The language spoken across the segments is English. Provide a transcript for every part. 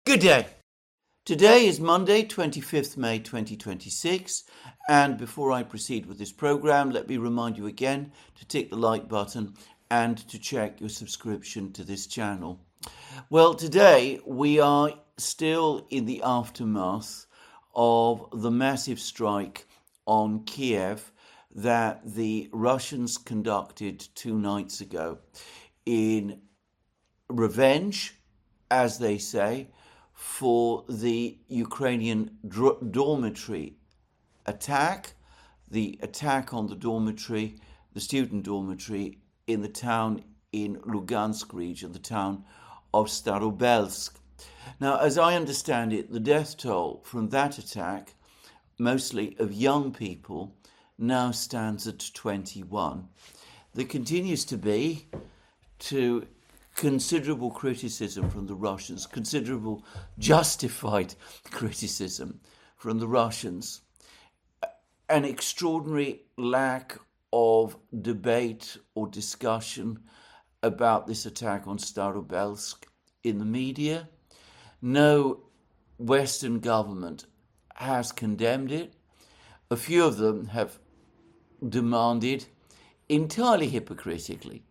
Good day. Today is Monday, 25th May 2026, and before I proceed with this program, let me remind you again to tick the like button and to check your subscription to this channel. Well, today we are still in the aftermath of the massive strike on Kiev that the Russians conducted 2 nights ago in revenge, as they say, for the Ukrainian dormitory attack, the attack on the dormitory, the student dormitory in the town in Lugansk region, the town of Starobelsk. Now, as I understand it, the death toll from that attack, mostly of young people, now stands at 21. There continues to be, to considerable criticism from the Russians, considerable justified criticism from the Russians, an extraordinary lack of debate or discussion about this attack on Starobelsk in the media. No Western government has condemned it. A few of them have demanded, entirely hypocritically,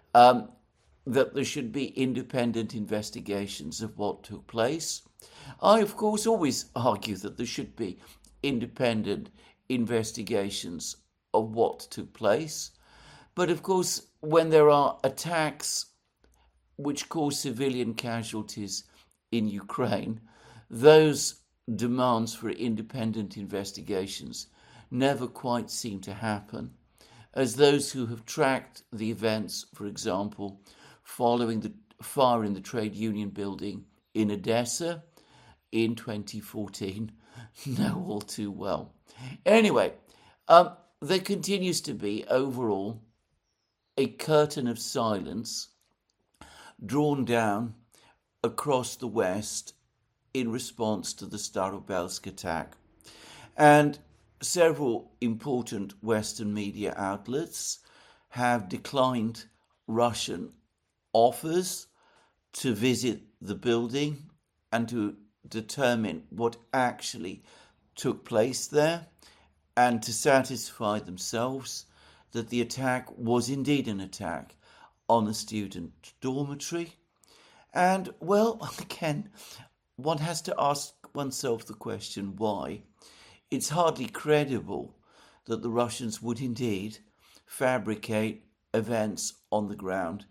that there should be independent investigations of what took place. I, of course, always argue that there should be independent investigations of what took place. But, of course, when there are attacks which cause civilian casualties in Ukraine, those demands for independent investigations never quite seem to happen, as those who have tracked the events, for example, following the fire in the trade union building in Odessa in 2014 know all too well. Anyway, there continues to be overall a curtain of silence drawn down across the West in response to the Starobelsk attack. And several important Western media outlets have declined Russian offers to visit the building and to determine what actually took place there, and to satisfy themselves that the attack was indeed an attack on a student dormitory. And, well, again, one has to ask oneself the question why. It's hardly credible that the Russians would indeed fabricate events on the ground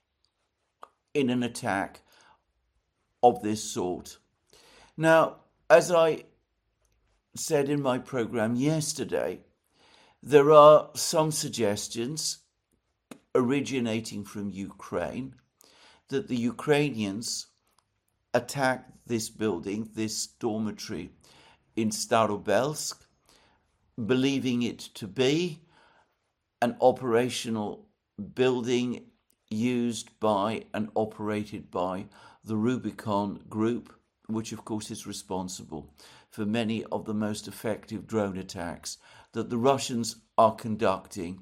in an attack of this sort. Now, as I said in my program yesterday, there are some suggestions originating from Ukraine that the Ukrainians attacked this building, this dormitory in Starobelsk, believing it to be an operational building used by and operated by the Rubicon Group, which of course is responsible for many of the most effective drone attacks that the Russians are conducting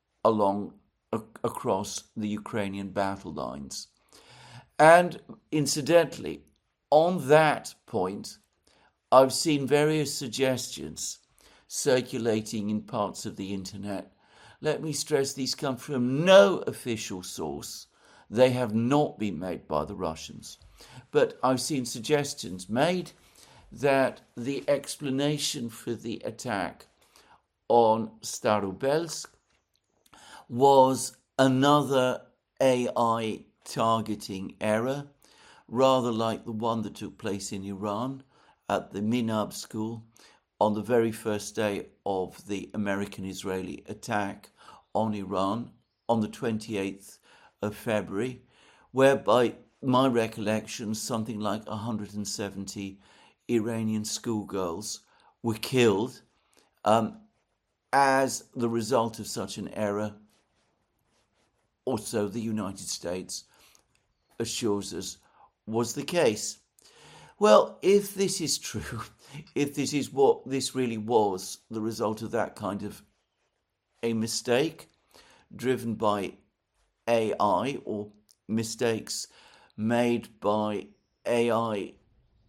across the Ukrainian battle lines. And incidentally, on that point, I've seen various suggestions circulating in parts of the internet. Let me stress, these come from no official source. They have not been made by the Russians. But I've seen suggestions made that the explanation for the attack on Starobelsk was another AI targeting error, rather like the one that took place in Iran at the Minab school on the very first day of the American-Israeli attack on Iran on the 28th of February, whereby my recollection, something like 170 Iranian schoolgirls were killed as the result of such an error. Also, the United States assures us was the case. Well, if this is true, if this is what this really was, the result of that kind of a mistake driven by AI or mistakes made by AI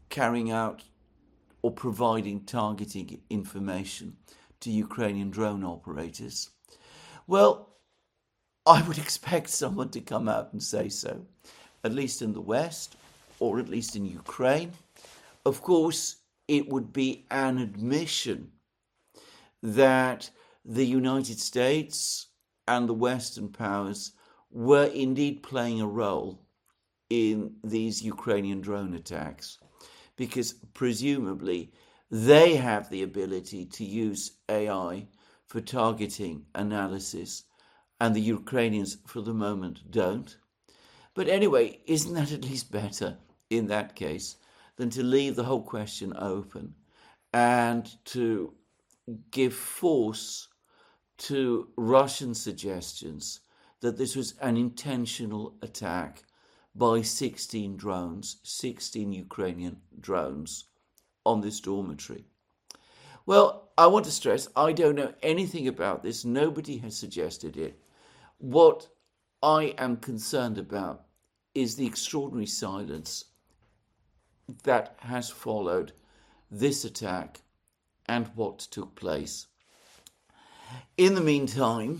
carrying out or providing targeting information to Ukrainian drone operators? Well, I would expect someone to come out and say so, at least in the West, or at least in Ukraine. Of course, it would be an admission that the United States and the Western powers were indeed playing a role in these Ukrainian drone attacks, because presumably they have the ability to use AI for targeting analysis, and the Ukrainians for the moment don't. But anyway, isn't that at least better in that case than to leave the whole question open and to give force to Russian suggestions that this was an intentional attack by 16 drones, 16 Ukrainian drones on this dormitory? Well, I want to stress, I don't know anything about this. Nobody has suggested it. What I am concerned about is the extraordinary silence that has followed this attack and what took place. In the meantime,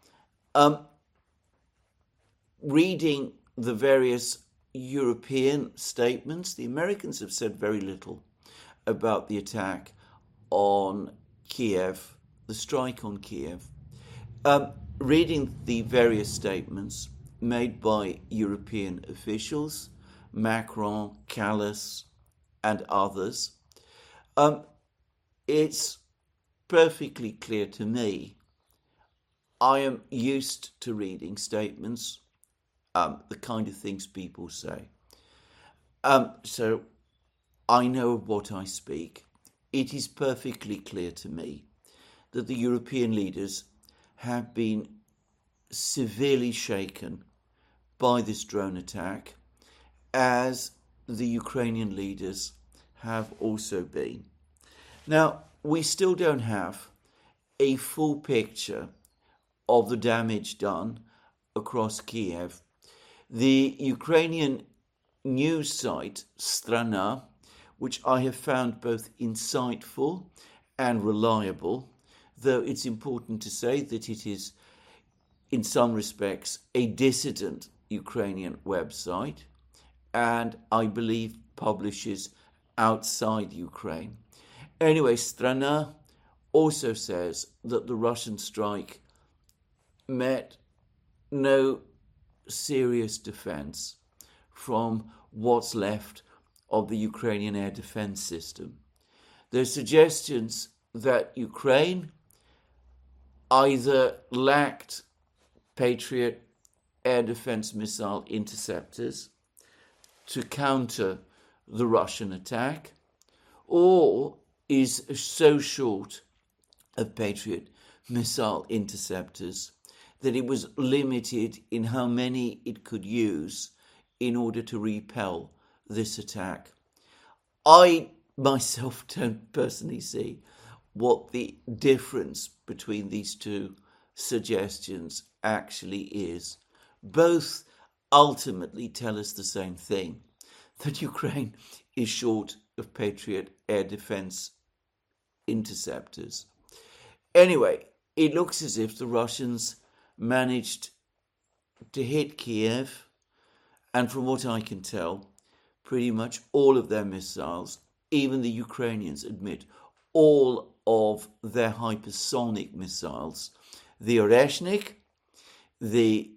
reading the various European statements, the Americans have said very little about the attack on Kiev, the strike on Kiev. Reading the various statements made by European officials, Macron, Callas, and others, it's perfectly clear to me. I am used to reading statements, the kind of things people say. So I know of what I speak. It is perfectly clear to me that the European leaders have been severely shaken by this drone attack, as the Ukrainian leaders have also been. Now, we still don't have a full picture of the damage done across Kiev. The Ukrainian news site, Strana, which I have found both insightful and reliable, though it's important to say that it is, in some respects, a dissident Ukrainian website, and I believe publishes outside Ukraine. Anyway, Strana also says that the Russian strike met no serious defense from what's left of the Ukrainian air defense system. There's suggestions that Ukraine either lacked Patriot air defense missile interceptors to counter the Russian attack, or is so short of Patriot missile interceptors that it was limited in how many it could use in order to repel this attack. I myself don't personally see what the difference between these two suggestions actually is. Both ultimately tell us the same thing, that Ukraine is short of Patriot air defense interceptors. Anyway, it looks as if the Russians managed to hit Kiev, and from what I can tell, pretty much all of their missiles, even the Ukrainians admit, all of their hypersonic missiles, the Oreshnik, the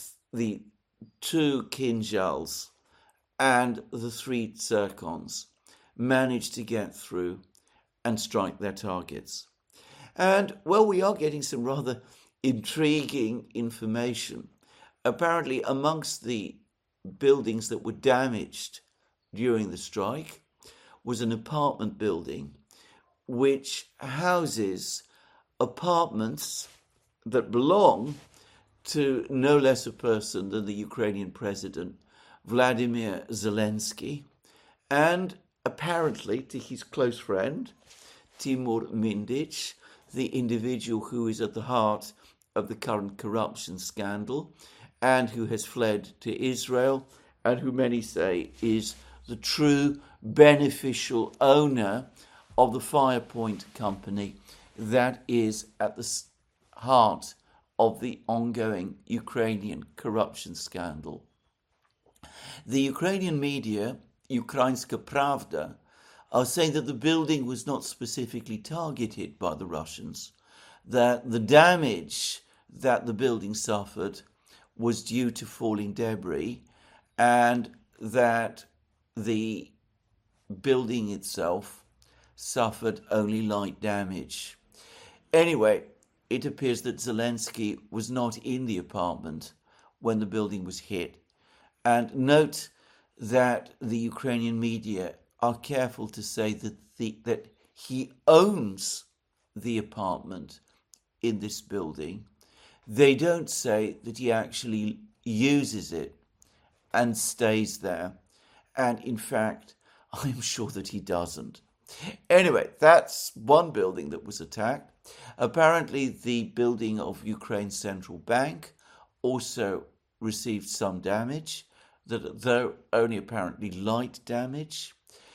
2 Kinzhals, and the 3 Zircons, managed to get through and strike their targets. And, well, we are getting some rather intriguing information. Apparently, amongst the buildings that were damaged during the strike was an apartment building which houses apartments that belong to no less a person than the Ukrainian president, Vladimir Zelensky, and apparently to his close friend, Timur Mindich, the individual who is at the heart of the current corruption scandal and who has fled to Israel and who many say is the true beneficial owner of the Firepoint company that is at the heart of the ongoing Ukrainian corruption scandal. The Ukrainian media, Ukrainska Pravda, are saying that the building was not specifically targeted by the Russians, that the damage that the building suffered was due to falling debris, and that the building itself suffered only light damage. Anyway, it appears that Zelensky was not in the apartment when the building was hit. And note that the Ukrainian media are careful to say that he owns the apartment in this building. They don't say that he actually uses it and stays there. And in fact, I'm sure that he doesn't. Anyway, that's one building that was attacked. Apparently, the building of Ukraine's central bank also received some damage, though only apparently light damage.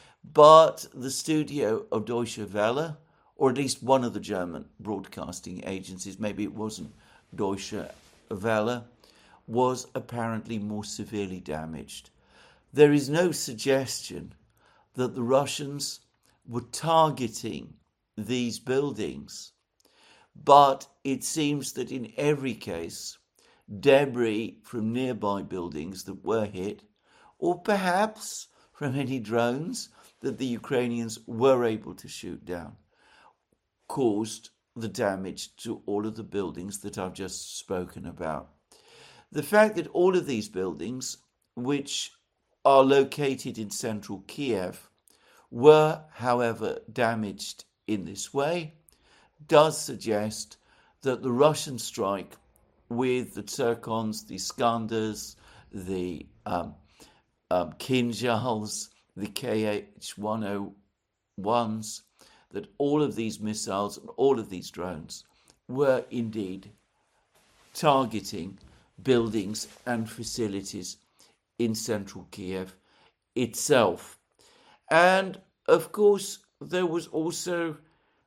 But the studio of Deutsche Welle, or at least one of the German broadcasting agencies, maybe it wasn't Deutsche Welle, was apparently more severely damaged. There is no suggestion that the Russians were targeting these buildings, but it seems that in every case, debris from nearby buildings that were hit, or perhaps from any drones that the Ukrainians were able to shoot down, caused the damage to all of the buildings that I've just spoken about. The fact that all of these buildings, which are located in central Kiev, were, however, damaged in this way, does suggest that the Russian strike with the Zircons, the Iskanders, the Kinzhals, the Kh-101s, that all of these missiles and all of these drones were indeed targeting buildings and facilities in central Kiev itself. And of course, there was also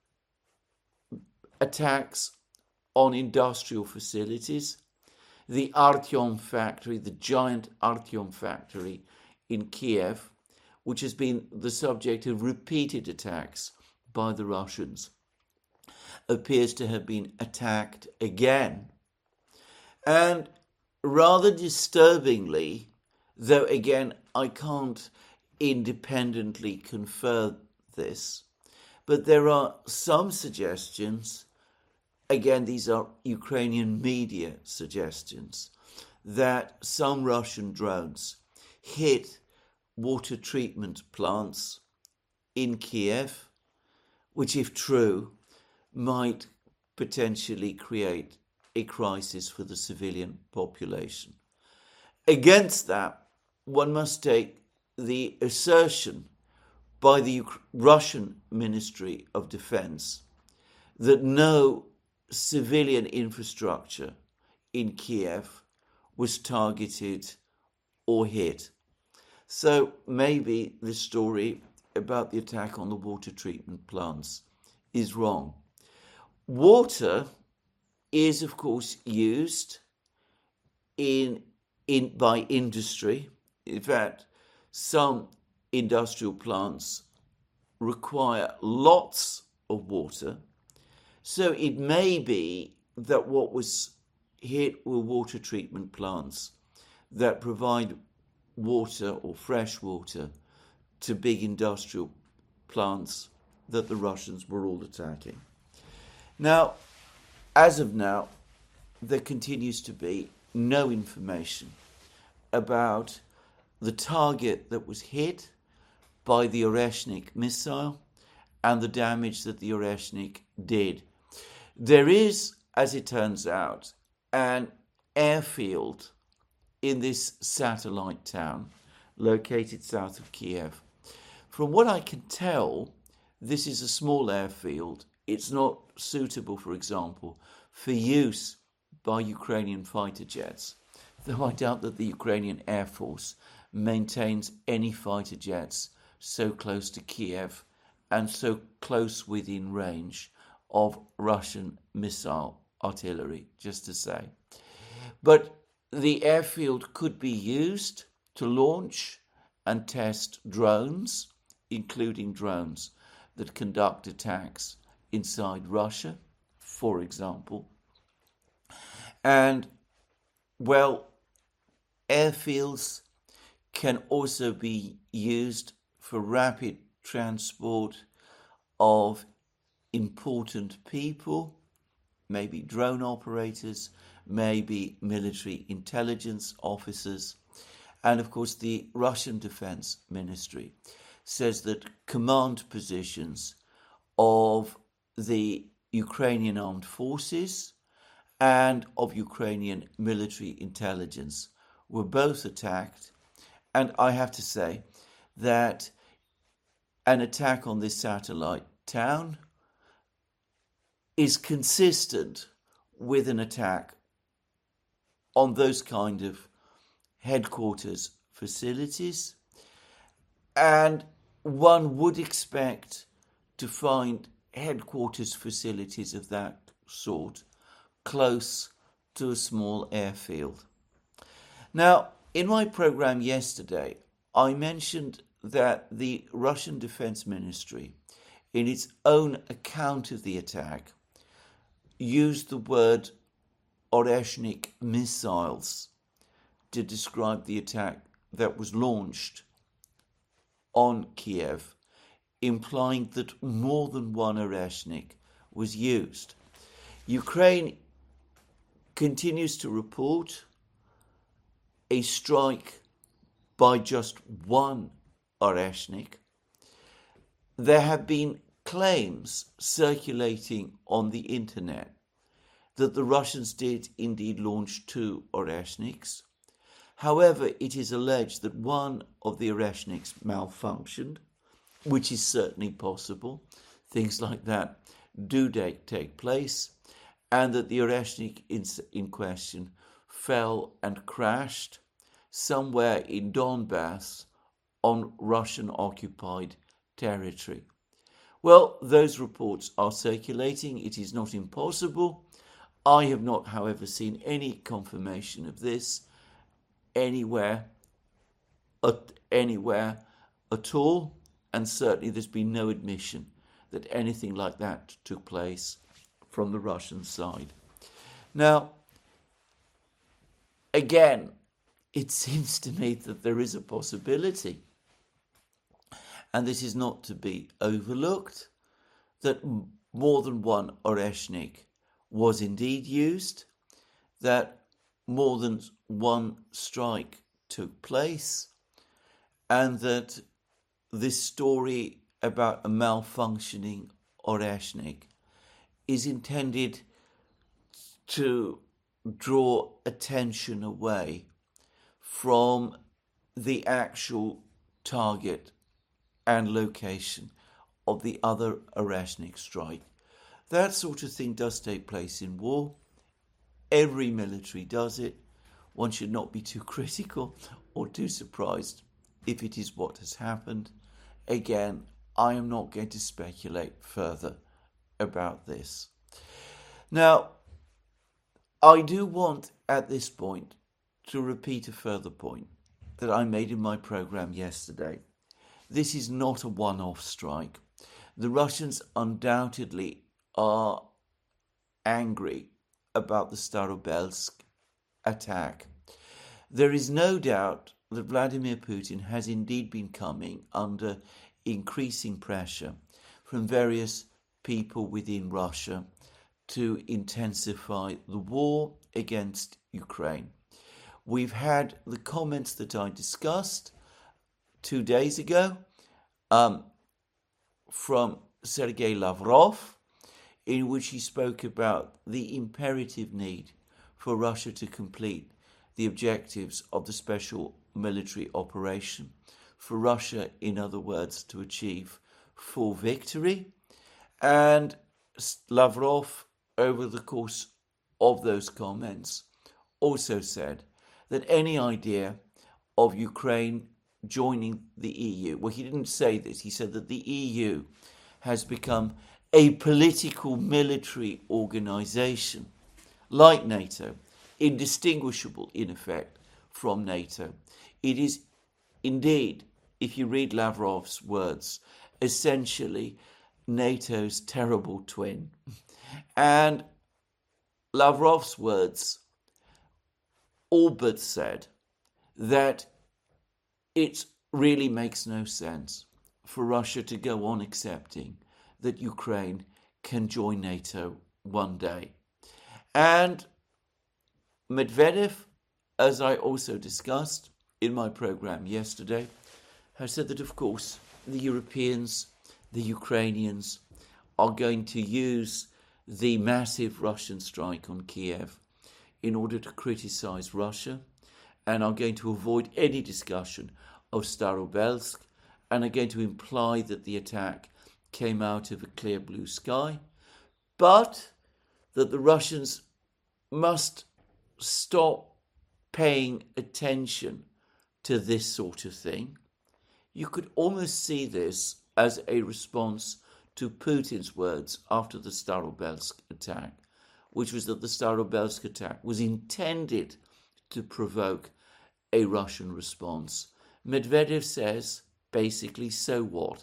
attacks on industrial facilities. The Artyom factory, the giant Artyom factory in Kiev, which has been the subject of repeated attacks by the Russians, appears to have been attacked again. And rather disturbingly, though again I can't independently confirm this, but there are some suggestions, again these are Ukrainian media suggestions, that some Russian drones hit water treatment plants in Kiev, which if true might potentially create a crisis for the civilian population. Against that, one must take the assertion by the Russian Ministry of Defense that no civilian infrastructure in Kiev was targeted or hit. So maybe this story about the attack on the water treatment plants is wrong. Water is, of course, used by industry. In fact, some industrial plants require lots of water. So it may be that what was hit were water treatment plants that provide water or fresh water to big industrial plants that the Russians were all attacking. Now, as of now, there continues to be no information about the target that was hit by the Oreshnik missile and the damage that the Oreshnik did. There is, as it turns out, an airfield in this satellite town located south of Kiev. From what I can tell, this is a small airfield. It's not suitable, for example, for use by Ukrainian fighter jets, though I doubt that the Ukrainian Air Force maintains any fighter jets so close to Kiev and so close within range of Russian missile artillery, just to say. But the airfield could be used to launch and test drones, including drones that conduct attacks inside Russia, for example. And, well, airfields can also be used for rapid transport of important people, maybe drone operators, maybe military intelligence officers. And of course, the Russian Defense Ministry says that command positions of the Ukrainian armed forces and of Ukrainian military intelligence were both attacked. And I have to say that an attack on this satellite town is consistent with an attack on those kind of headquarters facilities, and one would expect to find headquarters facilities of that sort close to a small airfield. Now, in my program yesterday, I mentioned that the Russian Defense Ministry, in its own account of the attack, used the word Oreshnik missiles to describe the attack that was launched on Kiev, implying that more than one Oreshnik was used. Ukraine continues to report a strike by just one Oreshnik. There have been claims circulating on the internet that the Russians did indeed launch two Oreshniks. However, it is alleged that one of the Oreshniks malfunctioned, which is certainly possible. Things like that do take place, and that the Oreshnik in question fell and crashed somewhere in Donbass on Russian-occupied territory. Well, those reports are circulating. It is not impossible. I have not, however, seen any confirmation of this anywhere at all, and certainly there's been no admission that anything like that took place from the Russian side. Now, again, it seems to me that there is a possibility, and this is not to be overlooked, that more than one Oreshnik was indeed used, that more than one strike took place, and that this story about a malfunctioning Oreshnik is intended to draw attention away from the actual target and location of the other Oreshnik strike. That sort of thing does take place in war. Every military does it. One should not be too critical or too surprised if it is what has happened. Again, I am not going to speculate further about this. Now, I do want at this point to repeat a further point that I made in my program yesterday. This is not a one-off strike. The Russians undoubtedly are angry about the Starobelsk attack. There is no doubt that Vladimir Putin has indeed been coming under increasing pressure from various people within Russia to intensify the war against Ukraine. We've had the comments that I discussed 2 days ago from Sergei Lavrov, in which he spoke about the imperative need for Russia to complete the objectives of the special military operation, for Russia, in other words, to achieve full victory. And Lavrov, over the course of those comments, also said that any idea of Ukraine joining the EU. Well, he didn't say this. He said that the EU has become a political military organization like NATO, indistinguishable in effect from NATO. It is indeed, if you read Lavrov's words, essentially NATO's terrible twin. And Lavrov's words all but said that it really makes no sense for Russia to go on accepting that Ukraine can join NATO one day. And Medvedev, as I also discussed in my program yesterday, has said that, of course, the Europeans, the Ukrainians, are going to use the massive Russian strike on Kiev in order to criticize Russia, and are going to avoid any discussion of Starobelsk, and are going to imply that the attack came out of a clear blue sky, but that the Russians must stop paying attention to this sort of thing. You could almost see this as a response to Putin's words after the Starobelsk attack, which was that the Starobelsk attack was intended to provoke a Russian response. Medvedev says, basically, so what?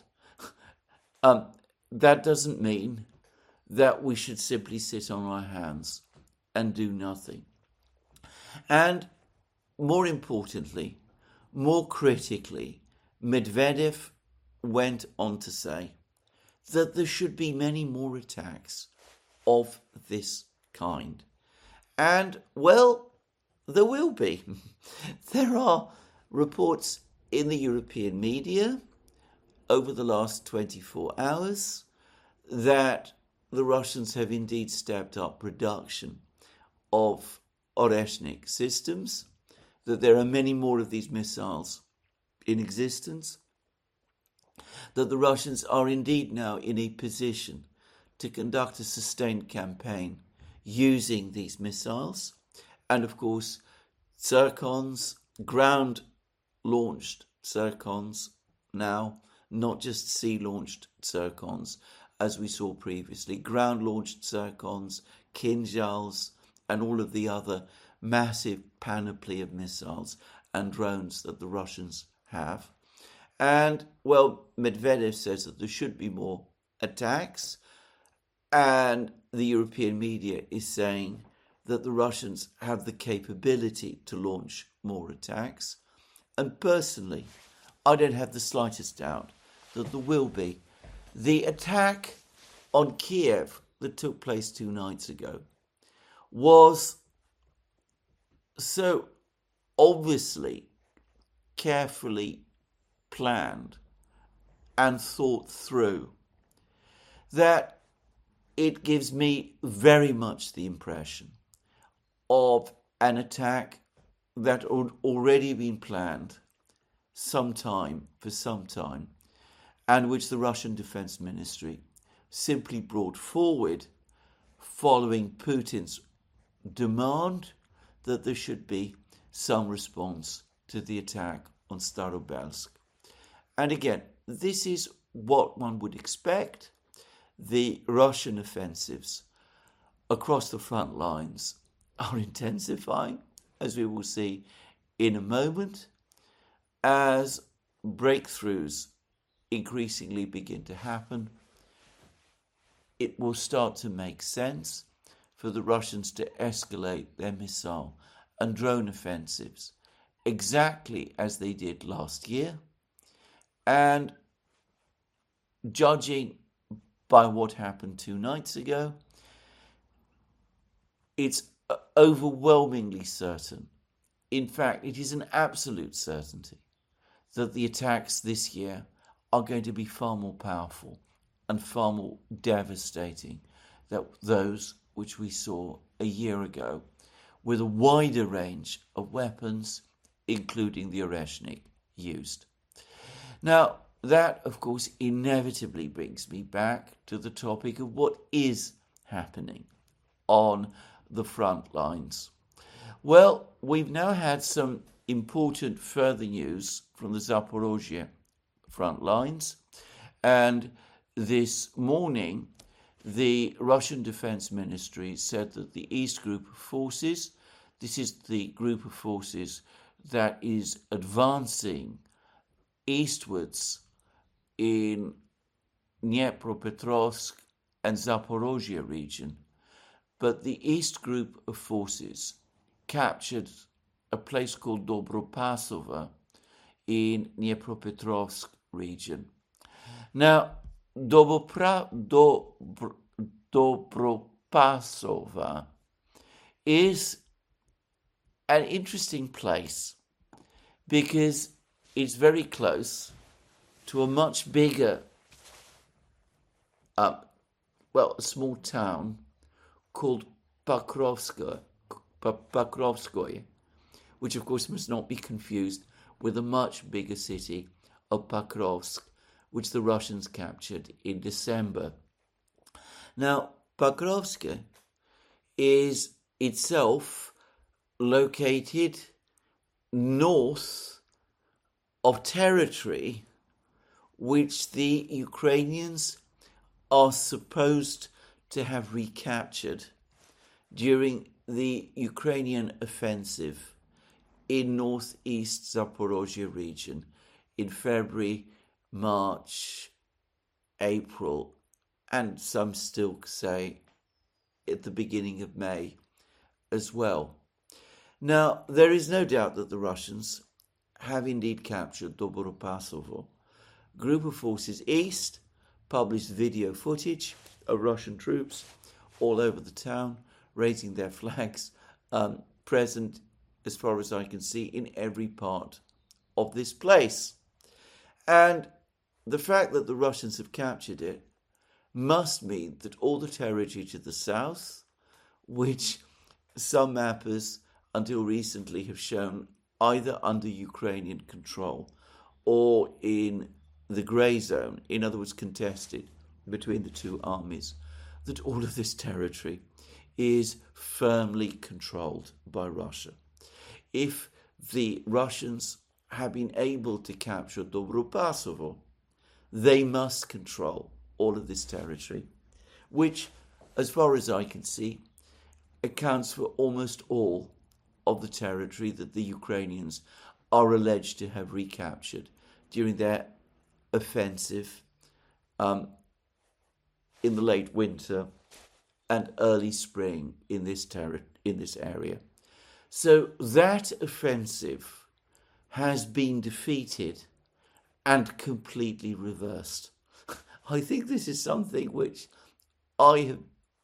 That doesn't mean that we should simply sit on our hands and do nothing. And more importantly, more critically, Medvedev went on to say that there should be many more attacks of this kind. And, well, there will be. There are reports in the European media over the last 24 hours that the Russians have indeed stepped up production of Oreshnik systems, that there are many more of these missiles in existence, that the Russians are indeed now in a position to conduct a sustained campaign using these missiles, and of course Zircons, ground-launched Zircons now, not just sea-launched Zircons as we saw previously, ground-launched Zircons, Kinzhals, and all of the other massive panoply of missiles and drones that the Russians have. And, well, Medvedev says that there should be more attacks, and the European media is saying that the Russians have the capability to launch more attacks. And personally, I don't have the slightest doubt that there will be. The attack on Kiev that took place 2 nights ago was so obviously carefully planned and thought through that it gives me very much the impression of an attack that had already been planned for some time, and which the Russian Defense Ministry simply brought forward following Putin's demand that there should be some response to the attack on Starobelsk. And again, this is what one would expect. The Russian offensives across the front lines are intensifying, as we will see in a moment, as breakthroughs increasingly begin to happen. It will start to make sense for the Russians to escalate their missile and drone offensives exactly as they did last year. And judging by what happened 2 nights ago, it's overwhelmingly certain, in fact, it is an absolute certainty, that the attacks this year are going to be far more powerful and far more devastating than those which we saw a year ago, with a wider range of weapons, including the Oreshnik, used. Now, that, of course, inevitably brings me back to the topic of what is happening on the front lines. Well, we've now had some important further news from the Zaporozhye front lines. And this morning, the Russian Defense Ministry said that the East Group of Forces, this is the group of forces that is advancing eastwards in Dnipropetrovsk and Zaporozhye region, but the East Group of Forces captured a place called Dobropasovo in Dnipropetrovsk region. Now, Dobropasovo is an interesting place because it's very close to a much bigger, a small town called Pokrovskoye, which of course must not be confused with the much bigger city of Pokrovsk, which the Russians captured in December. Now, Pokrovskoye is itself located north of territory which the Ukrainians are supposed to have recaptured during the Ukrainian offensive in northeast Zaporozhye region in February, March, April, and some still say at the beginning of May as well. Now, there is no doubt that the Russians have indeed captured Dobropasovo. Group of forces east published video footage of Russian troops all over the town, raising their flags, present, as far as I can see, in every part of this place. And the fact that the Russians have captured it must mean that all the territory to the south, which some mappers until recently have shown either under Ukrainian control or in the grey zone, in other words contested between the two armies, that all of this territory is firmly controlled by Russia. If the Russians have been able to capture Dobropasovo, they must control all of this territory, which, as far as I can see, accounts for almost all of the territory that the Ukrainians are alleged to have recaptured during their offensive in the late winter and early spring in this area. So that offensive has been defeated and completely reversed. I think this is something which I have,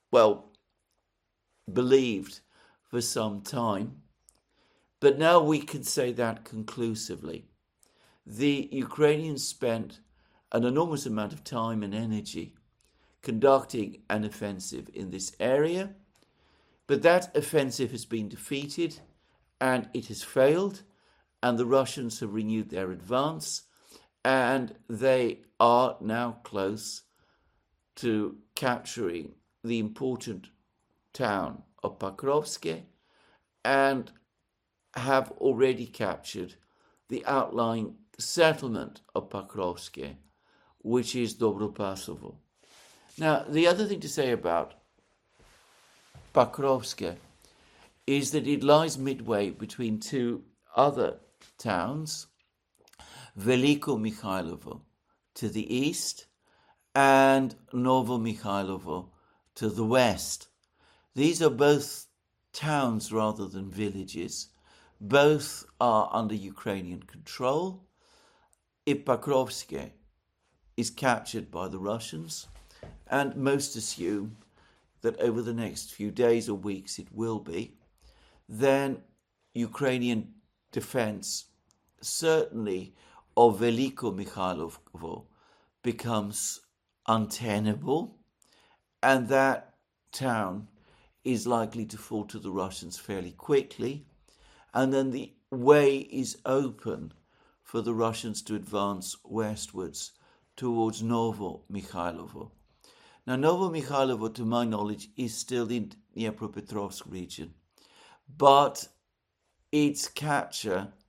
believed for some time, but now we can say that conclusively. The Ukrainians spent an enormous amount of time and energy conducting an offensive in this area, but that offensive has been defeated and it has failed, and the Russians have renewed their advance, and they are now close to capturing the important town of Pokrovskoye and have already captured the outlying settlement of Pokrovskoye, which is Dobropasovo. Now, the other thing to say about Pokrovskoye is that it lies midway between two other towns, Veliko Mikhailovo to the east and Novo Mikhailovo to the west. These are both towns rather than villages. Both are under Ukrainian control. If Pokrovskoye is captured by the Russians, and most assume that over the next few days or weeks it will be, then Ukrainian defense, certainly of Veliko Mikhailovo, becomes untenable, and that town is likely to fall to the Russians fairly quickly, and then the way is open for the Russians to advance westwards towards Novo Mikhailovo. Now, Novo Mikhailovo, to my knowledge, is still in Dnipropetrovsk region, but its capture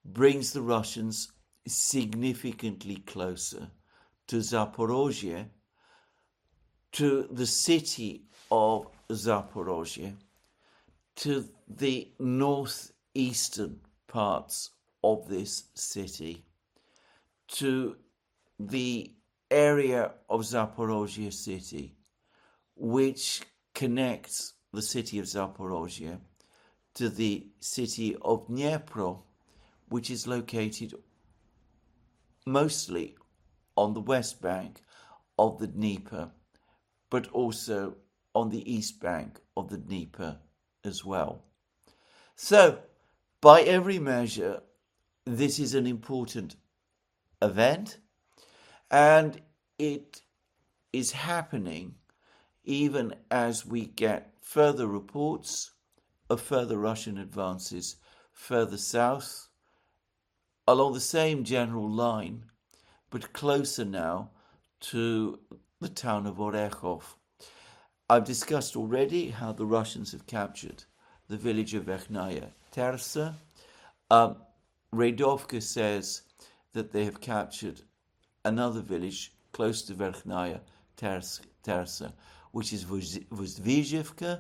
brings the Russians significantly closer to Zaporozhye, to the city of Zaporozhye, to the northeastern parts of this city, to the area of Zaporozhye city, which connects the city of Zaporozhye to the city of Dnipro, which is located mostly on the west bank of the Dnieper, but also on the east bank of the Dnieper as well. So, by every measure, this is an important event, and it is happening even as we get further reports of further Russian advances further south, along the same general line, but closer now to the town of Orechov. I've discussed already how the Russians have captured the village of Vernaya Tersa. Radovka says that they have captured another village close to Vernaya Tersa, which is Vozdvizhivka.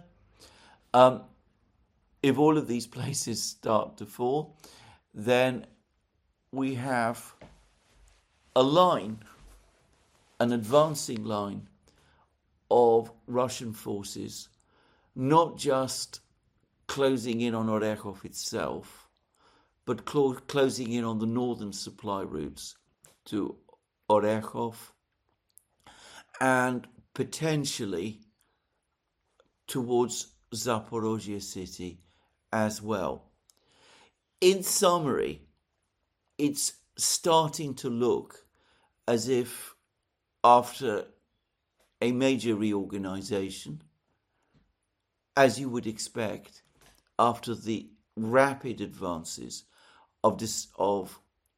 If all of these places start to fall, then we have a line, an advancing line of Russian forces, not just closing in on Orechov itself, but closing in on the northern supply routes to Orechov and potentially towards Zaporozhye city as well. In summary, it's starting to look as if after a major reorganization, as you would expect after the rapid advances of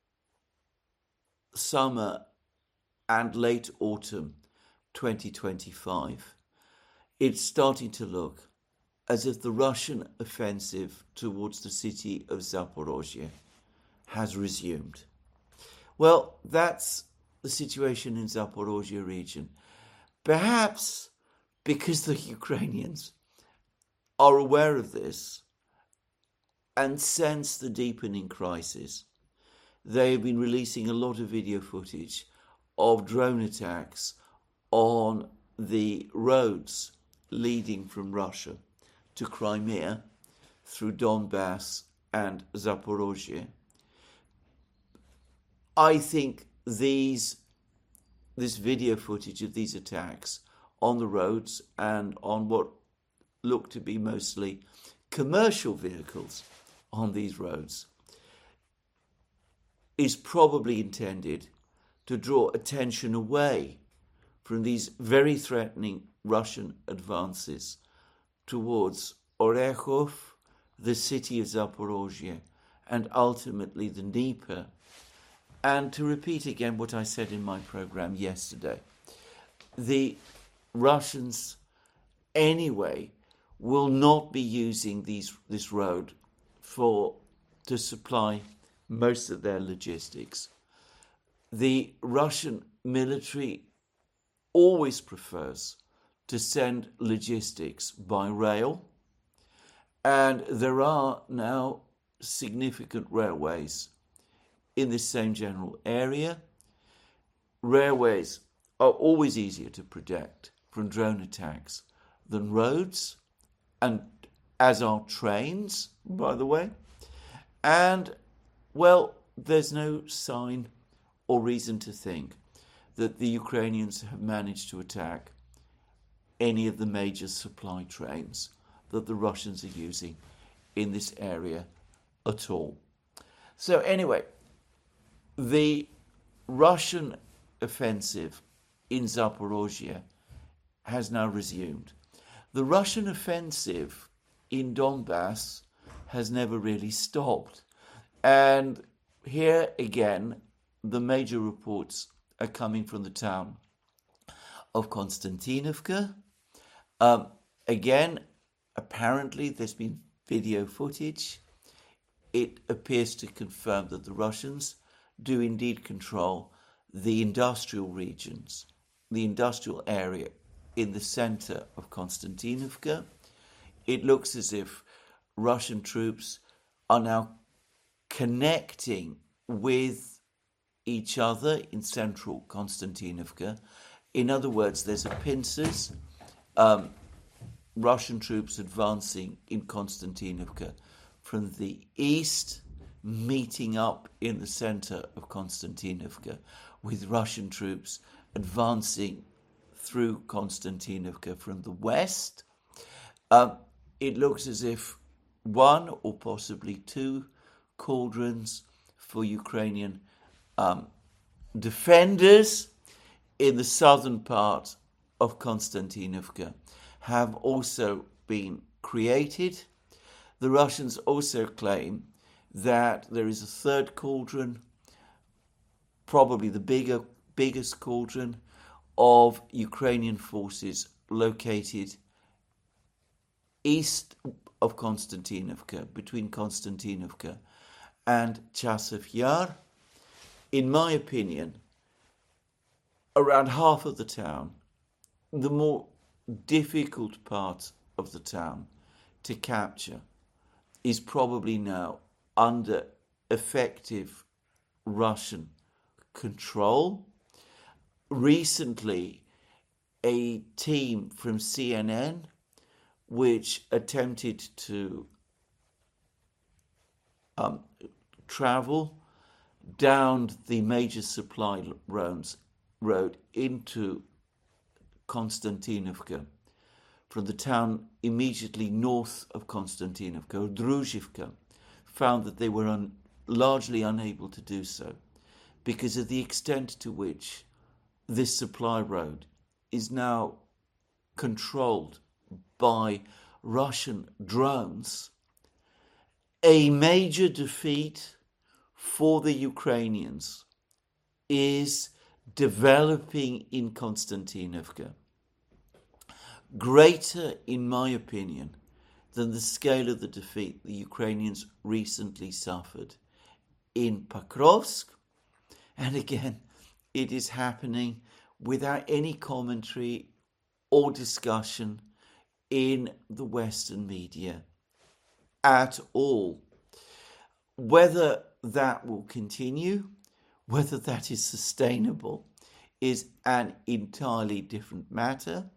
summer and late autumn 2025, it's starting to look as if the Russian offensive towards the city of Zaporozhye has resumed. Well, that's the situation in Zaporozhye region. Perhaps because the Ukrainians are aware of this and sense the deepening crisis, they have been releasing a lot of video footage of drone attacks on the roads leading from Russia to Crimea through Donbass and Zaporozhye. I think this video footage of these attacks on the roads and on what look to be mostly commercial vehicles on these roads is probably intended to draw attention away from these very threatening Russian advances towards Orechov, the city of Zaporozhye, and ultimately the Dnieper. And to repeat again what I said in my program yesterday, the Russians anyway will not be using this road to supply most of their logistics. The Russian military always prefers to send logistics by rail, and there are now significant railways in this same general area. Railways are always easier to protect from drone attacks than roads, and as are trains, by the way. And, well, there's no sign or reason to think that the Ukrainians have managed to attack any of the major supply trains that the Russians are using in this area at all. So anyway, the Russian offensive in Zaporozhye has now resumed. The Russian offensive in Donbass has never really stopped. And here again, the major reports are coming from the town of Konstantinovka. Again, apparently there's been video footage it appears to confirm that the Russians do indeed control the industrial regions, the industrial area in the center of Konstantinovka. It looks as if Russian troops are now connecting with each other in central Konstantinovka. In other words, there's a pincers, Russian troops advancing in Konstantinovka from the east, meeting up in the center of Konstantinovka, with Russian troops advancing through Konstantinovka from the west. It looks as if one or possibly two cauldrons for Ukrainian defenders in the southern part of Konstantinovka have also been created. The Russians also claim that there is a third cauldron, probably the biggest cauldron, of Ukrainian forces located east of Konstantinovka, between Konstantinovka and Chasiv Yar. In my opinion, around half of the town, the more difficult part of the town to capture, is probably now under effective Russian control. Recently, a team from CNN, which attempted to travel down the major supply road into Konstantinovka from the town immediately north of Konstantinovka, Druzhivka, found that they were largely unable to do so because of the extent to which this supply road is now controlled by Russian drones. A major defeat for the Ukrainians is developing in Konstantinovka, greater, in my opinion, than the scale of the defeat the Ukrainians recently suffered in Pokrovsk. And again, it is happening without any commentary or discussion in the Western media at all. Whether that will continue, whether that is sustainable, is an entirely different matter.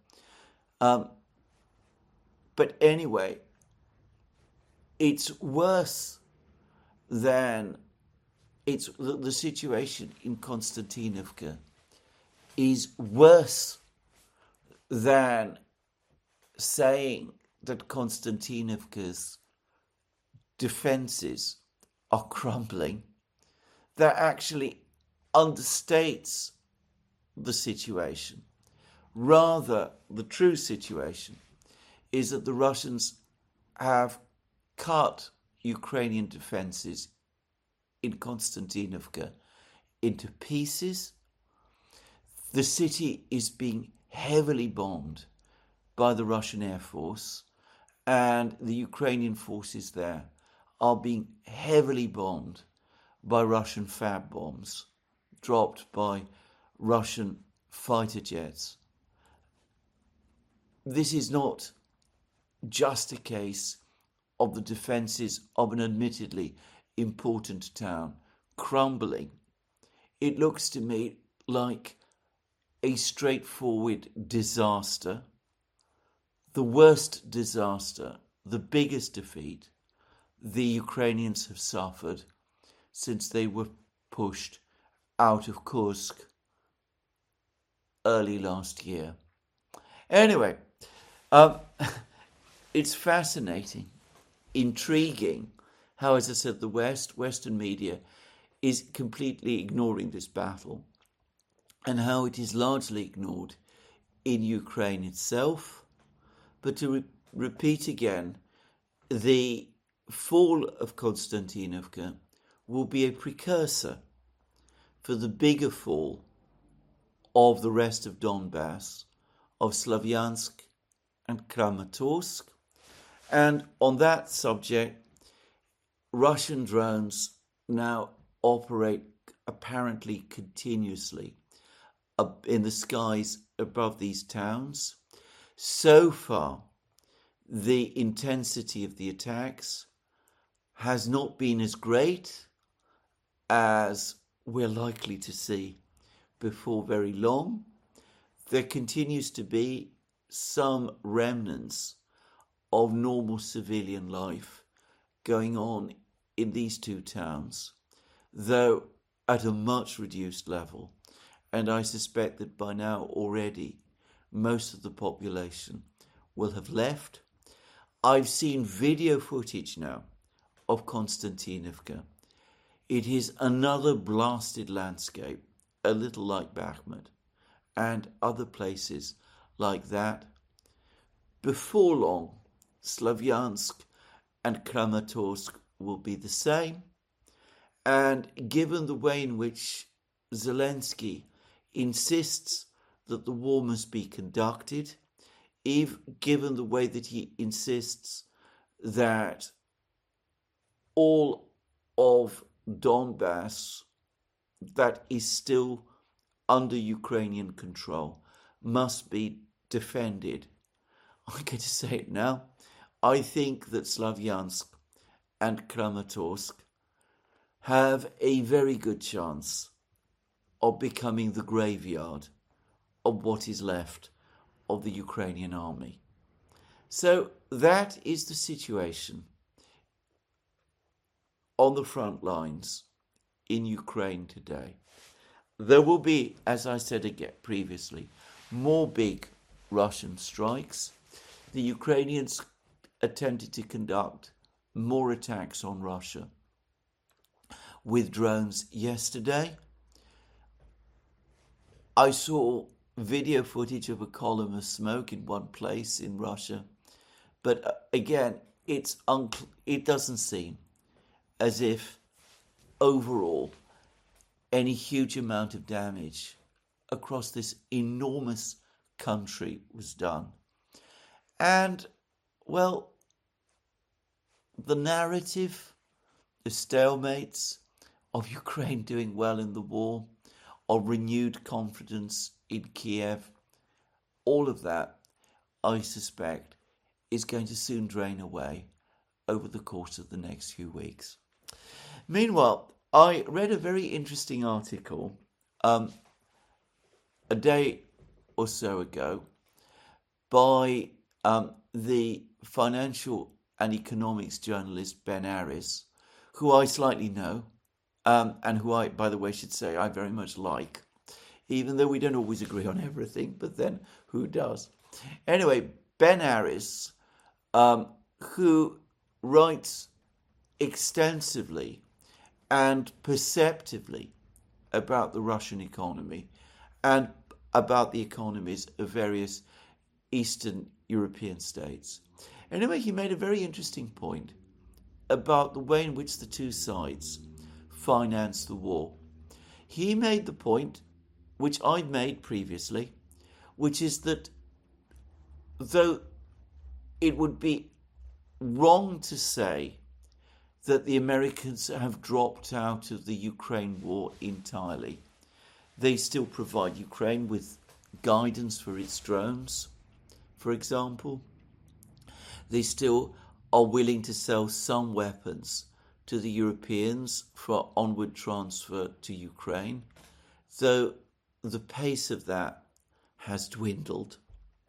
But anyway, it's worse than the situation in Konstantinovka is worse than saying that Konstantinovka's defenses are crumbling. That actually understates the situation. Rather, the true situation is that the Russians have cut Ukrainian defenses in Konstantinovka into pieces. The city is being heavily bombed by the Russian Air Force, and the Ukrainian forces there are being heavily bombed by Russian Fab bombs dropped by Russian fighter jets. This is not just a case of the defences of an admittedly important town crumbling. It looks to me like a straightforward disaster, the worst disaster, the biggest defeat the Ukrainians have suffered since they were pushed out of Kursk early last year. Anyway, it's fascinating, intriguing how, as I said, the Western media is completely ignoring this battle, and how it is largely ignored in Ukraine itself. But to repeat again, the fall of Konstantinovka will be a precursor for the bigger fall of the rest of Donbass, of Slavyansk and Kramatorsk. And on that subject, Russian drones now operate apparently continuously up in the skies above these towns. So far, the intensity of the attacks has not been as great as we're likely to see before very long. There continues to be some remnants of normal civilian life going on in these two towns, though at a much reduced level. And I suspect that by now already most of the population will have left. I've seen video footage now of Konstantinovka. It is another blasted landscape, a little like Bakhmut and other places like that. Before long, Slavyansk and Kramatorsk will be the same. And given the way in which Zelensky insists that the war must be conducted, given the way that he insists that all of Donbass that is still under Ukrainian control must be defended. I'm going to say it now. I think that Slavyansk and Kramatorsk have a very good chance of becoming the graveyard of what is left of the Ukrainian army. So that is the situation on the front lines in Ukraine today. There will be, as I said again previously, more big Russian strikes. The Ukrainians attempted to conduct more attacks on Russia with drones yesterday. I saw video footage of a column of smoke in one place in Russia, but again, it doesn't seem as if overall any huge amount of damage across this enormous country was done. And, well, the narrative, the stalemates of Ukraine doing well in the war, of renewed confidence in Kiev, all of that, I suspect, is going to soon drain away over the course of the next few weeks. Meanwhile, I read a very interesting article a day or so ago by the financial and economics journalist Ben Aris, who I slightly know, and who I, by the way, should say I very much like, even though we don't always agree on everything, but then who does? Anyway, Ben Aris, who writes extensively and perceptively about the Russian economy and about the economies of various Eastern European states. Anyway, he made a very interesting point about the way in which the two sides finance the war. He made the point, which I'd made previously, which is that though it would be wrong to say that the Americans have dropped out of the Ukraine war entirely, they still provide Ukraine with guidance for its drones, for example. They still are willing to sell some weapons to the Europeans for onward transfer to Ukraine, though the pace of that has dwindled.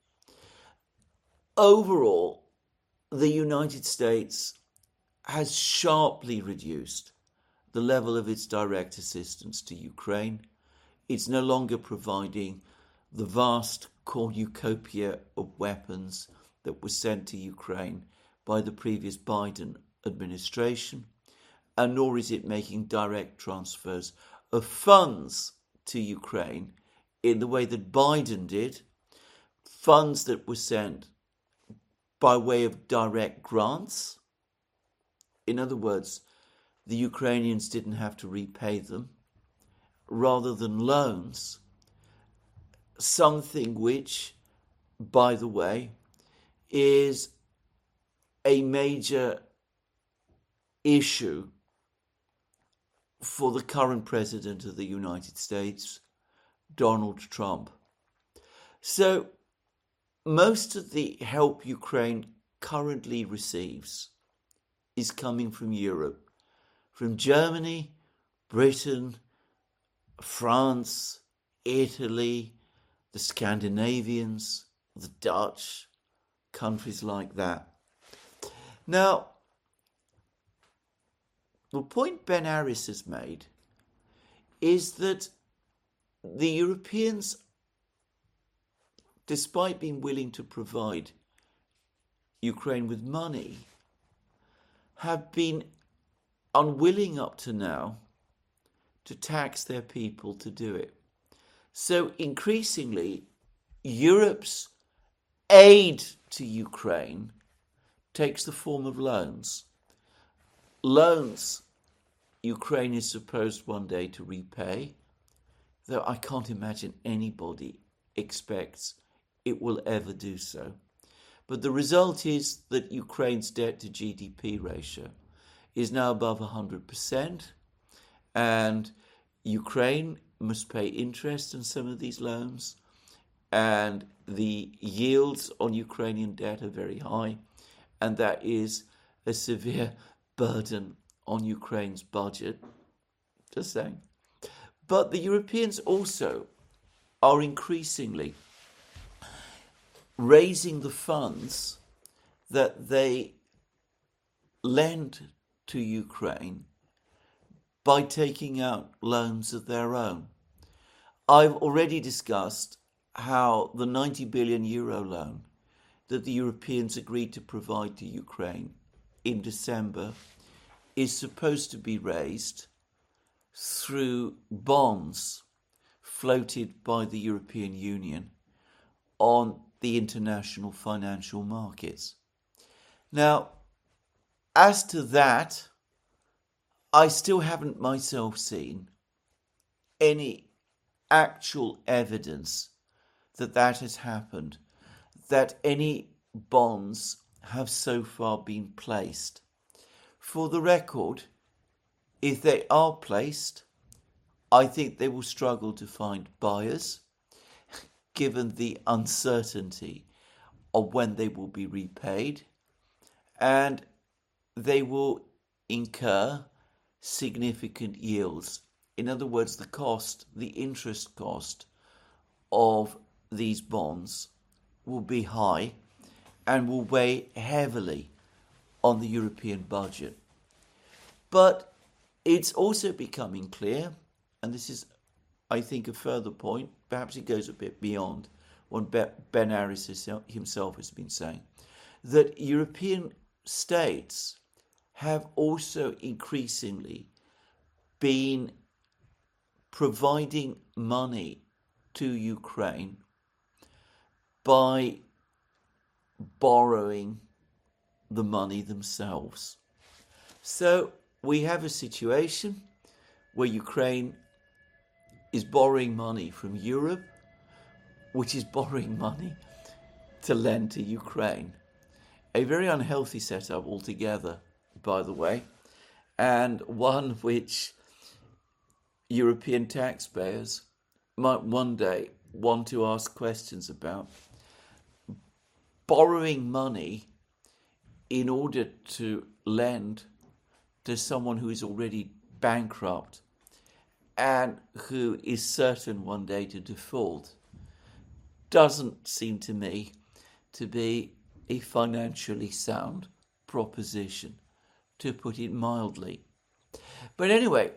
Overall, the United States has sharply reduced the level of its direct assistance to Ukraine. It's no longer providing the vast cornucopia of weapons that was sent to Ukraine by the previous Biden administration, and nor is it making direct transfers of funds to Ukraine in the way that Biden did, funds that were sent by way of direct grants. In other words, the Ukrainians didn't have to repay them, rather than loans, something which, by the way, is a major issue for the current president of the United States, Donald Trump. So most of the help Ukraine currently receives is coming from Europe, from Germany, Britain, France, Italy, the Scandinavians, the Dutch, countries like that. Now, the point Ben Harris has made is that the Europeans, despite being willing to provide Ukraine with money, have been unwilling up to now to tax their people to do it. So increasingly, Europe's aid to Ukraine takes the form of loans. Loans Ukraine is supposed one day to repay, though I can't imagine anybody expects it will ever do so. But the result is that Ukraine's debt to GDP ratio is now above 100%, and Ukraine must pay interest on some of these loans, and the yields on Ukrainian debt are very high, and that is a severe burden on Ukraine's budget. Just saying. But the Europeans also are increasingly raising the funds that they lend to Ukraine by taking out loans of their own. I've already discussed how the 90 billion euro loan that the Europeans agreed to provide to Ukraine in December is supposed to be raised through bonds floated by the European Union on the international financial markets. Now, as to that, I still haven't myself seen any actual evidence that that has happened, that any bonds have so far been placed. For the record, if they are placed, I think they will struggle to find buyers, given the uncertainty of when they will be repaid, and they will incur significant yields. In other words, the interest cost of these bonds will be high and will weigh heavily on the European budget. But it's also becoming clear, and this is, I think, a further point, perhaps it goes a bit beyond what Ben Harris himself has been saying, that European states have also increasingly been providing money to Ukraine by borrowing the money themselves. So we have a situation where Ukraine is borrowing money from Europe, which is borrowing money to lend to Ukraine. A very unhealthy setup altogether, by the way, and one which European taxpayers might one day want to ask questions about. Borrowing money in order to lend to someone who is already bankrupt and who is certain one day to default doesn't seem to me to be a financially sound proposition, to put it mildly. But anyway,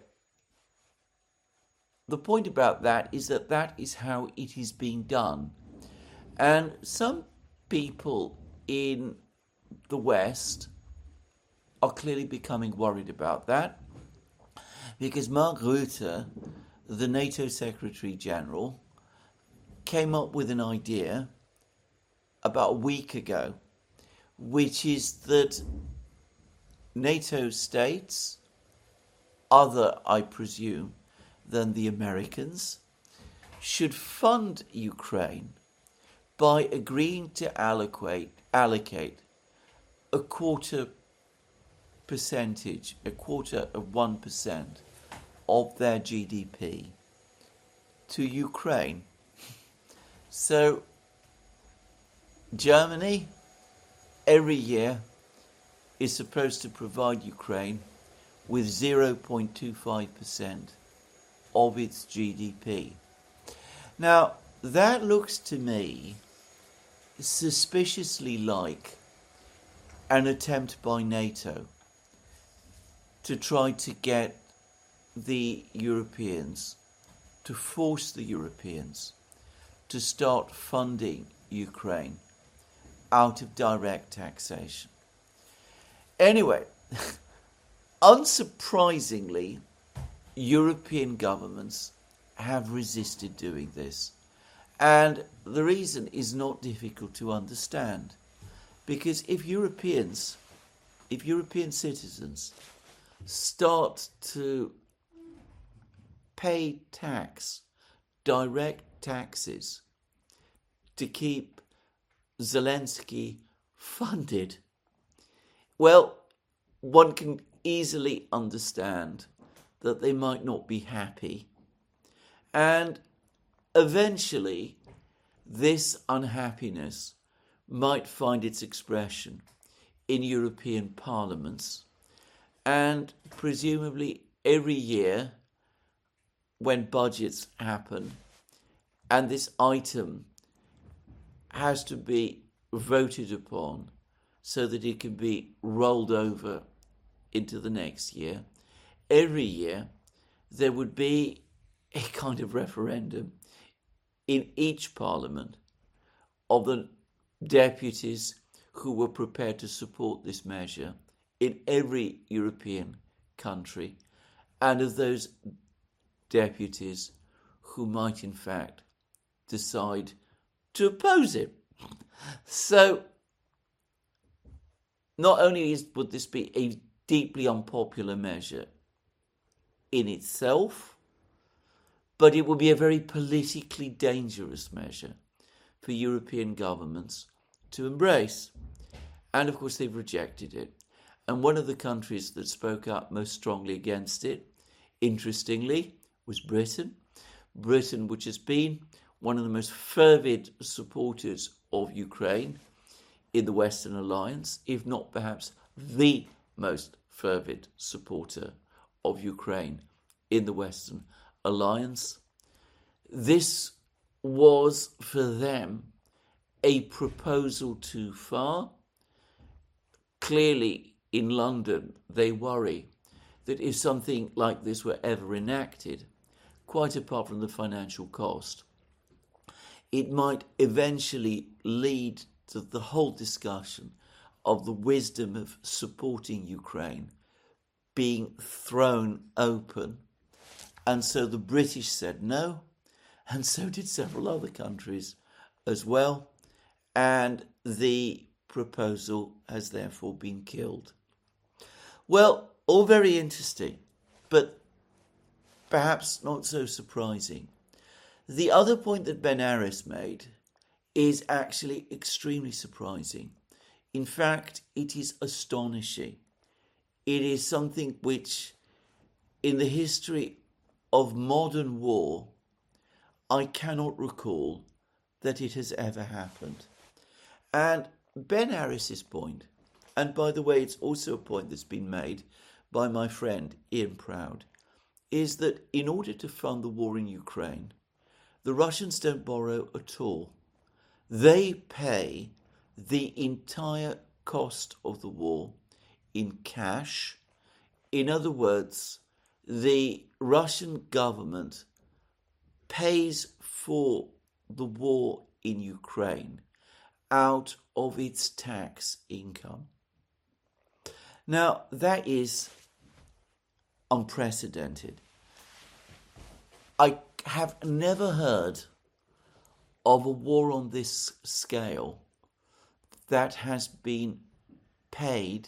the point about that is how it is being done. And some people in the West are clearly becoming worried about that, because Mark Rutte, the NATO Secretary General, came up with an idea about a week ago, which is that NATO states, other, I presume, than the Americans, should fund Ukraine by agreeing to allocate 0.25% percentage, a quarter of 1% of their GDP to Ukraine. So Germany every year is supposed to provide Ukraine with 0.25% of its GDP. Now, that looks to me suspiciously like an attempt by NATO to try to get the Europeans, to force the Europeans to start funding Ukraine out of direct taxation. Anyway, unsurprisingly, European governments have resisted doing this. And the reason is not difficult to understand. Because if European citizens start to pay tax, direct taxes, to keep Zelensky funded, well, one can easily understand that they might not be happy. And eventually, this unhappiness might find its expression in European parliaments. And presumably every year when budgets happen and this item has to be voted upon so that it can be rolled over into the next year, every year there would be a kind of referendum in each parliament of the deputies who were prepared to support this measure in every European country, and of those deputies who might in fact decide to oppose it. So not only would this be a deeply unpopular measure in itself, but it would be a very politically dangerous measure for European governments to embrace. And of course they've rejected it. And one of the countries that spoke up most strongly against it, interestingly, was Britain. Britain, which has been one of the most fervid supporters of Ukraine in the Western Alliance, if not perhaps the most fervid supporter of Ukraine in the Western Alliance. This was for them a proposal too far. Clearly, in London, they worry that if something like this were ever enacted, quite apart from the financial cost, it might eventually lead to the whole discussion of the wisdom of supporting Ukraine being thrown open. And so the British said no, and so did several other countries as well. And the proposal has therefore been killed. Well, all very interesting, but perhaps not so surprising. The other point that Ben Aris made is actually extremely surprising. In fact, it is astonishing. It is something which, in the history of modern war, I cannot recall that it has ever happened. And Ben Aris's point, and by the way, it's also a point that's been made by my friend Ian Proud, is that in order to fund the war in Ukraine, the Russians don't borrow at all. They pay the entire cost of the war in cash. In other words, the Russian government pays for the war in Ukraine out of its tax income. Now, that is unprecedented. I have never heard of a war on this scale that has been paid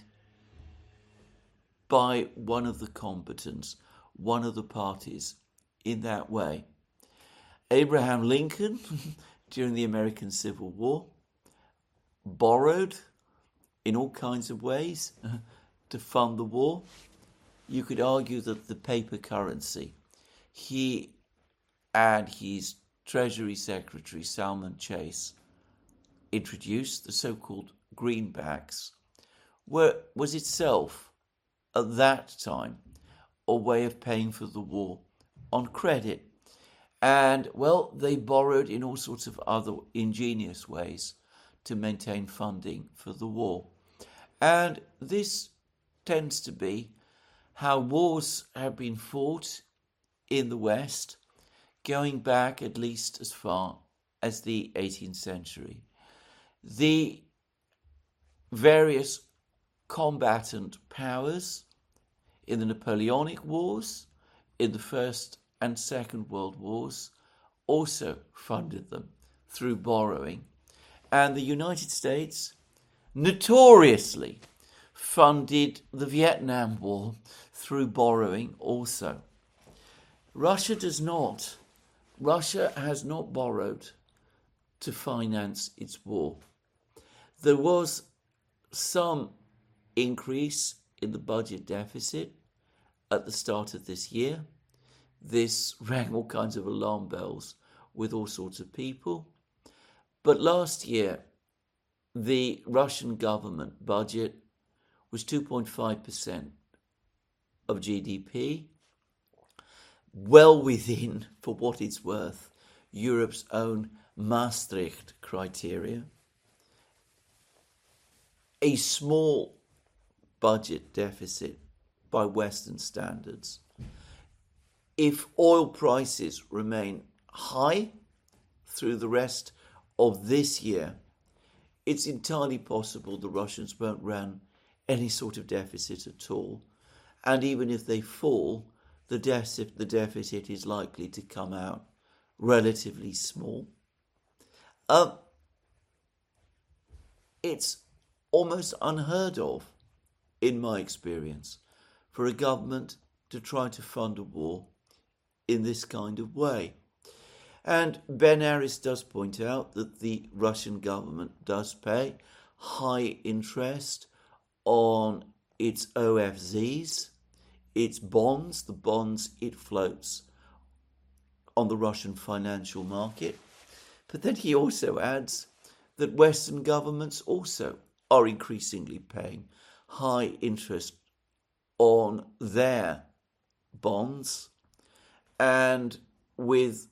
by one of the combatants, one of the parties, in that way. Abraham Lincoln, during the American Civil War, borrowed in all kinds of ways to fund the war? You could argue that the paper currency, he and his Treasury Secretary Salmon Chase introduced, the so-called greenbacks, was itself, at that time, a way of paying for the war on credit. And, well, they borrowed in all sorts of other ingenious ways to maintain funding for the war. And this tends to be how wars have been fought in the West, going back at least as far as the 18th century. The various combatant powers in the Napoleonic Wars, in the First and Second World Wars, also funded them through borrowing. And the United States notoriously funded the Vietnam War through borrowing also. Russia does not. Russia has not borrowed to finance its war. There was some increase in the budget deficit at the start of this year. This rang all kinds of alarm bells with all sorts of people. But last year, the Russian government budget was 2.5% of GDP, well within, for what it's worth, Europe's own Maastricht criteria. A small budget deficit by Western standards. If oil prices remain high through the rest of this year, it's entirely possible the Russians won't run any sort of deficit at all. And even if they fall, the deficit is likely to come out relatively small. It's almost unheard of, in my experience, for a government to try to fund a war in this kind of way. And Ben Aris does point out that the Russian government does pay high interest on its OFZs, its bonds, the bonds it floats on the Russian financial market. But then he also adds that Western governments also are increasingly paying high interest on their bonds, and with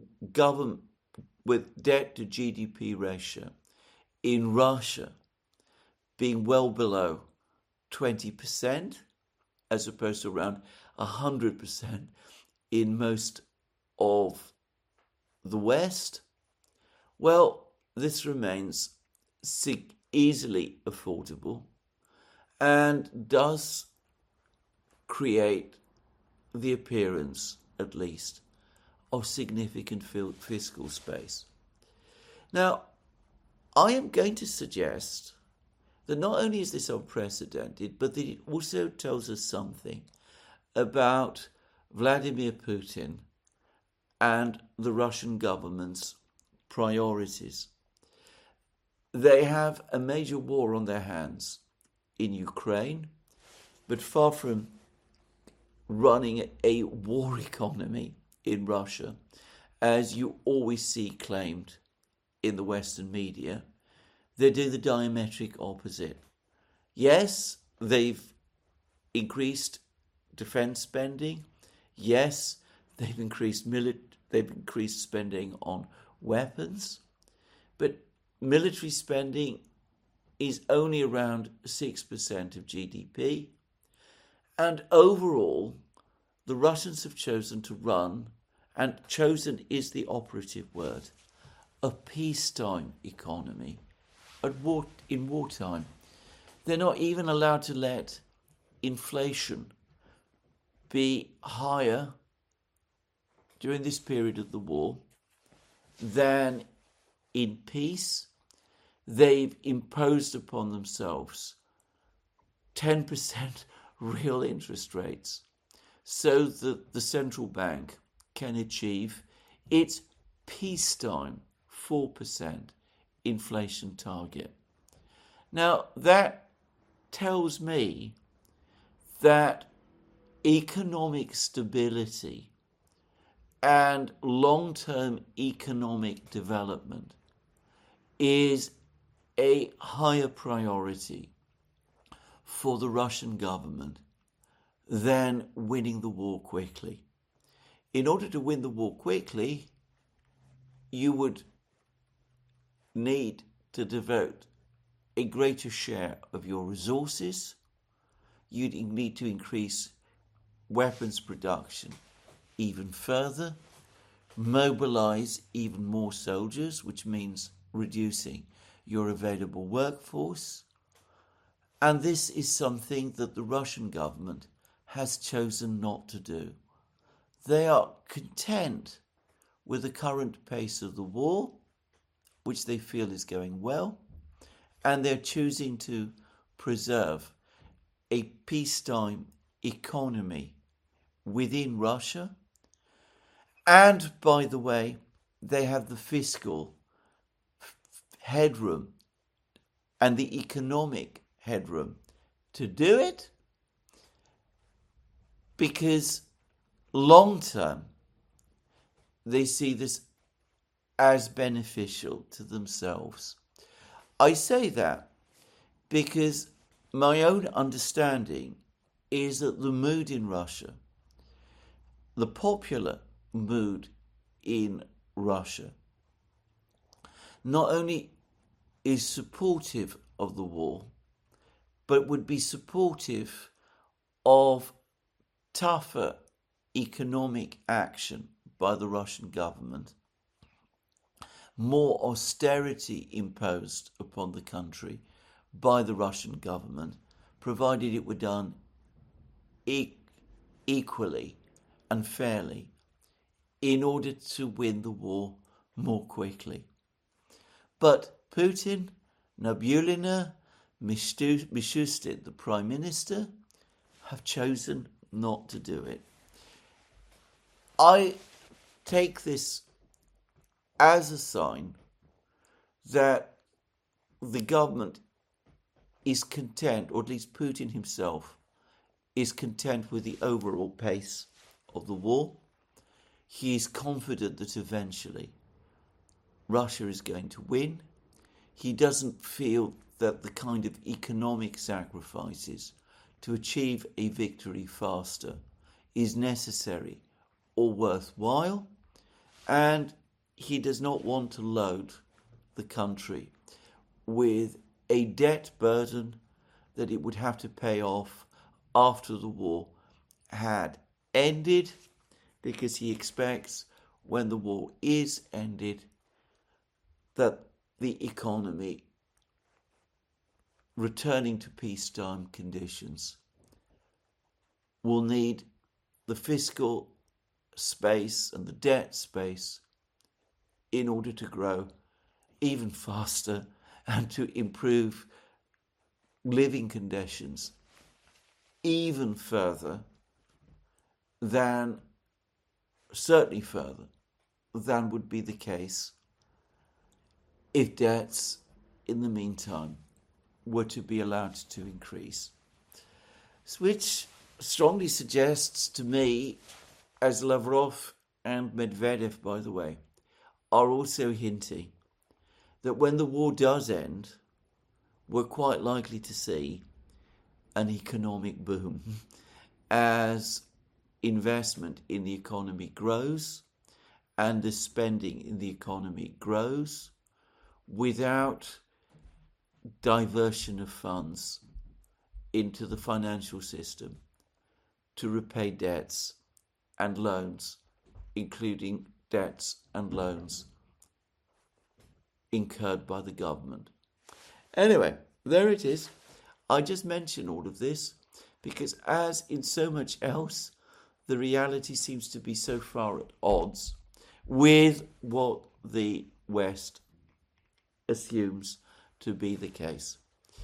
debt to GDP ratio in Russia being well below 20%, as opposed to around 100% in most of the West, well, this remains easily affordable and does create the appearance, at least, of significant fiscal space. Now, I am going to suggest that not only is this unprecedented, but that it also tells us something about Vladimir Putin and the Russian government's priorities. They have a major war on their hands in Ukraine, but far from running a war economy in Russia, as you always see claimed in the Western media, they do the diametric opposite. Yes, they've increased defense spending. Yes, they've increased spending on weapons, but military spending is only around 6% of GDP. And overall, the Russians have chosen to run, and chosen is the operative word, a peacetime economy in wartime. They're not even allowed to let inflation be higher during this period of the war than in peace. They've imposed upon themselves 10% real interest rates so that the central bank can achieve its peacetime 4% inflation target. Now, that tells me that economic stability and long-term economic development is a higher priority for the Russian government than winning the war quickly. In order to win the war quickly, you would need to devote a greater share of your resources. You'd need to increase weapons production even further, mobilize even more soldiers, which means reducing your available workforce. And this is something that the Russian government has chosen not to do. They are content with the current pace of the war, which they feel is going well, and they're choosing to preserve a peacetime economy within Russia. And, by the way, they have the fiscal headroom and the economic headroom to do it, because long term they see this as beneficial to themselves. I say that because my own understanding is that the mood in Russia, the popular mood in Russia, not only is supportive of the war, but would be supportive of tougher economic action by the Russian government, more austerity imposed upon the country by the Russian government, provided it were done equally and fairly in order to win the war more quickly. But Putin, Nabiullina, Mishustin, the Prime Minister, have chosen not to do it. I take this as a sign that the government is content, or at least Putin himself is content with the overall pace of the war. He is confident that eventually Russia is going to win. He doesn't feel that the kind of economic sacrifices to achieve a victory faster is necessary or worthwhile, and he does not want to load the country with a debt burden that it would have to pay off after the war had ended, because he expects when the war is ended that the economy returning to peacetime conditions will need the fiscal space and the debt space in order to grow even faster and to improve living conditions even further than, certainly further than would be the case if debts in the meantime were to be allowed to increase. Which strongly suggests to me, as Lavrov and Medvedev, by the way, are also hinting, that when the war does end, we're quite likely to see an economic boom as investment in the economy grows and the spending in the economy grows without diversion of funds into the financial system to repay debts and loans, including debts and loans incurred by the government. Anyway, there it is. I just mention all of this because, as in so much else, the reality seems to be so far at odds with what the West assumes to be the case.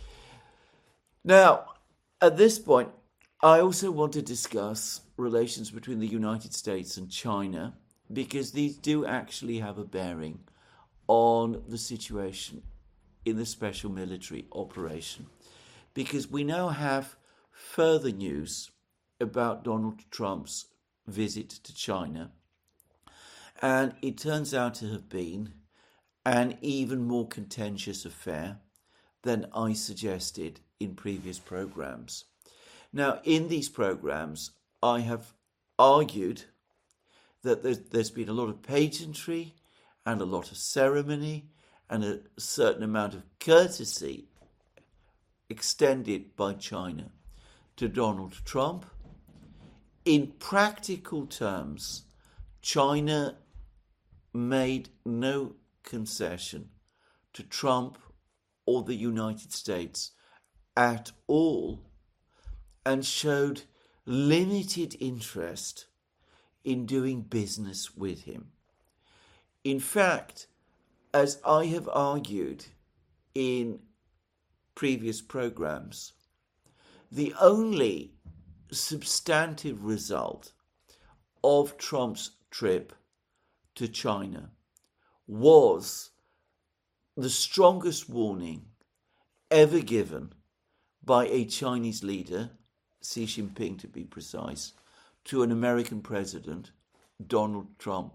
Now, at this point, I also want to discuss relations between the United States and China, because these do actually have a bearing on the situation in the special military operation. Because we now have further news about Donald Trump's visit to China, and it turns out to have been an even more contentious affair than I suggested in previous programs. Now, in these programs, I have argued that there's been a lot of pageantry and a lot of ceremony and a certain amount of courtesy extended by China to Donald Trump. In practical terms, China made no concession to Trump or the United States at all and showed limited interest in doing business with him. In fact, as I have argued in previous programs, the only substantive result of Trump's trip to China was the strongest warning ever given by a Chinese leader, Xi Jinping to be precise, to an American president, Donald Trump,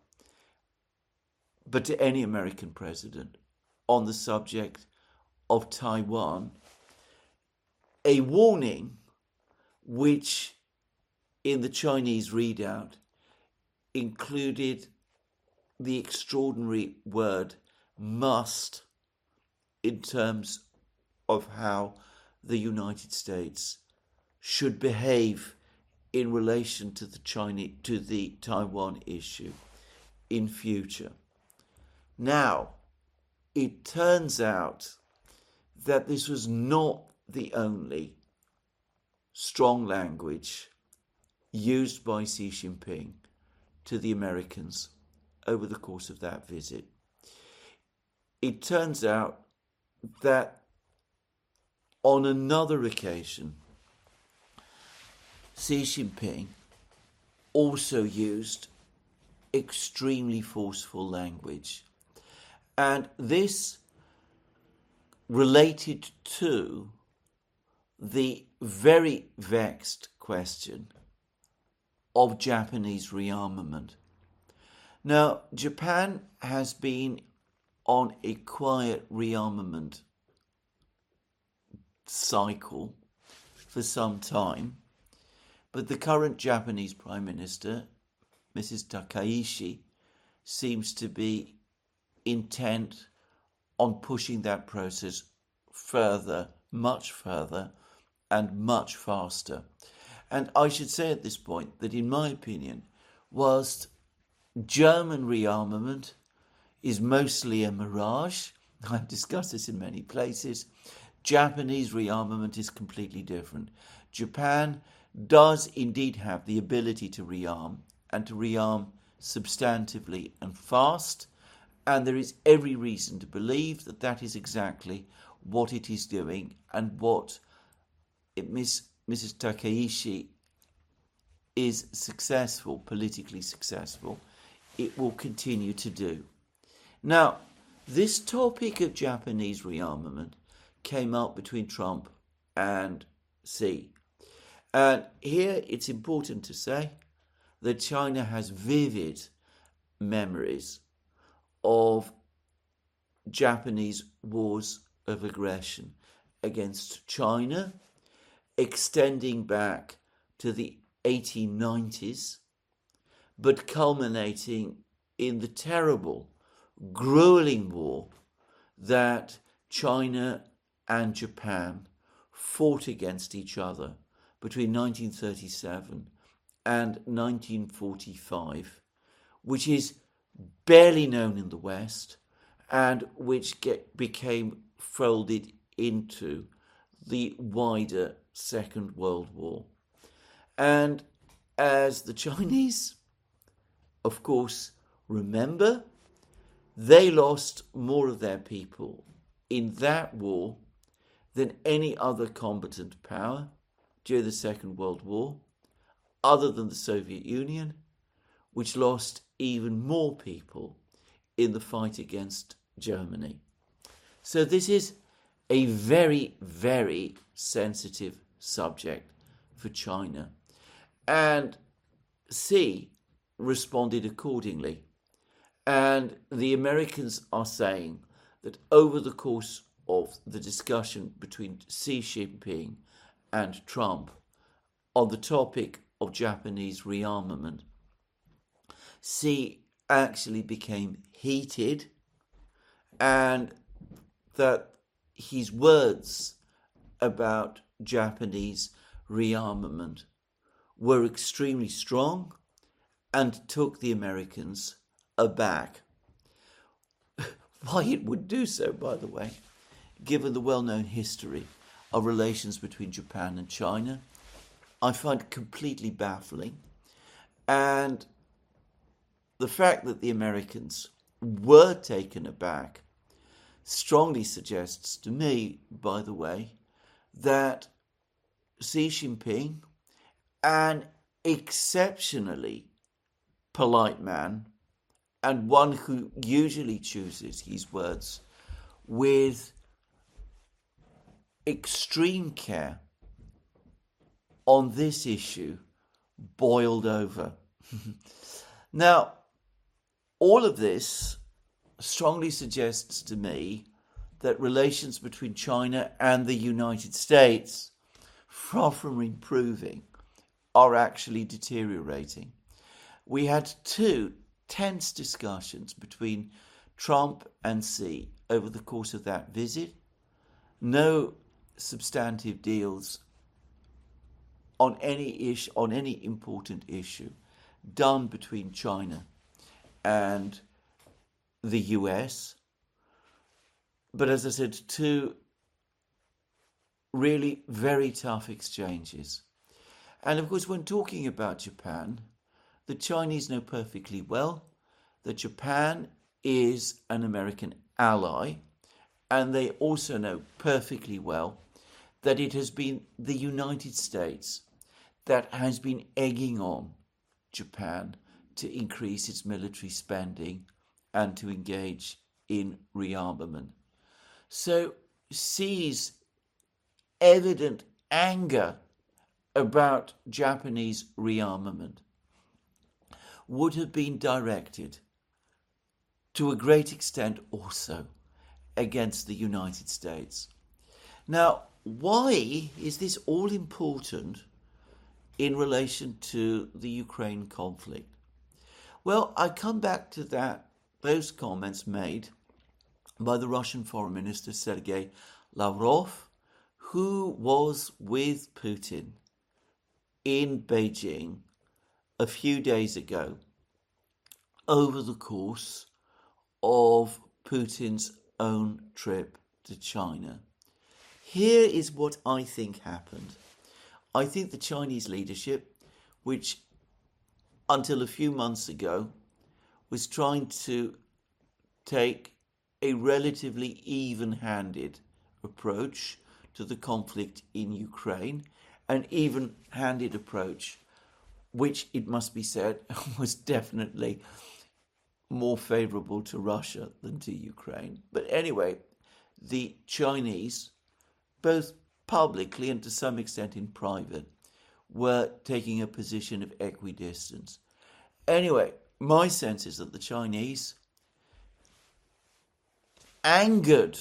but to any American president on the subject of Taiwan, a warning which in the Chinese readout included the extraordinary word must in terms of how the United States should behave in relation to the Taiwan issue in future. Now, it turns out that this was not the only strong language used by Xi Jinping to the Americans over the course of that visit. It turns out that on another occasion, Xi Jinping also used extremely forceful language. And this related to the very vexed question of Japanese rearmament. Now, Japan has been on a quiet rearmament cycle for some time, but the current Japanese Prime Minister, Mrs. Takaishi, seems to be intent on pushing that process further, much further, and much faster. And I should say at this point that, in my opinion, whilst German rearmament is mostly a mirage, I've discussed this in many places, Japanese rearmament is completely different. Japan does indeed have the ability to rearm, and to rearm substantively and fast, and there is every reason to believe that that is exactly what it is doing and what Mrs. Takaishi is successful, politically successful, it will continue to do. Now, this topic of Japanese rearmament came up between Trump and Xi. And here it's important to say that China has vivid memories of Japanese wars of aggression against China, extending back to the 1890s, but culminating in the terrible, grueling war that China and Japan fought against each other between 1937 and 1945, which is barely known in the West and which became folded into the wider Second World War. And as the Chinese, of course, remember, they lost more of their people in that war than any other combatant power during the Second World War, other than the Soviet Union, which lost even more people in the fight against Germany. So this is a very, very sensitive subject for China. And Xi responded accordingly. And the Americans are saying that over the course of the discussion between Xi Jinping and Trump on the topic of Japanese rearmament, Xi actually became heated, and that his words about Japanese rearmament were extremely strong and took the Americans aback. Why it would do so, by the way, given the well-known history of relations between Japan and China, I find completely baffling. And the fact that the Americans were taken aback strongly suggests to me, by the way, that Xi Jinping, an exceptionally polite man and one who usually chooses his words with extreme care, on this issue boiled over. Now, all of this strongly suggests to me that relations between China and the United States, far from improving, are actually deteriorating. We had two tense discussions between Trump and Xi over the course of that visit. No substantive deals on any important issue done between China and the US. But as I said, two really very tough exchanges. And of course, when talking about Japan, the Chinese know perfectly well that Japan is an American ally, and they also know perfectly well that it has been the United States that has been egging on Japan to increase its military spending and to engage in rearmament. So Xi's evident anger about Japanese rearmament would have been directed to a great extent also against the United States. Now, why is this all important in relation to the Ukraine conflict? Well, I come back to those comments made by the Russian Foreign Minister Sergei Lavrov, who was with Putin in Beijing a few days ago over the course of Putin's own trip to China. Here is what I think happened. I think the Chinese leadership, which until a few months ago was trying to take a relatively even-handed approach to the conflict in Ukraine, an even-handed approach which, it must be said, was definitely more favourable to Russia than to Ukraine. But anyway, the Chinese, both publicly and to some extent in private, were taking a position of equidistance. Anyway, my sense is that the Chinese, angered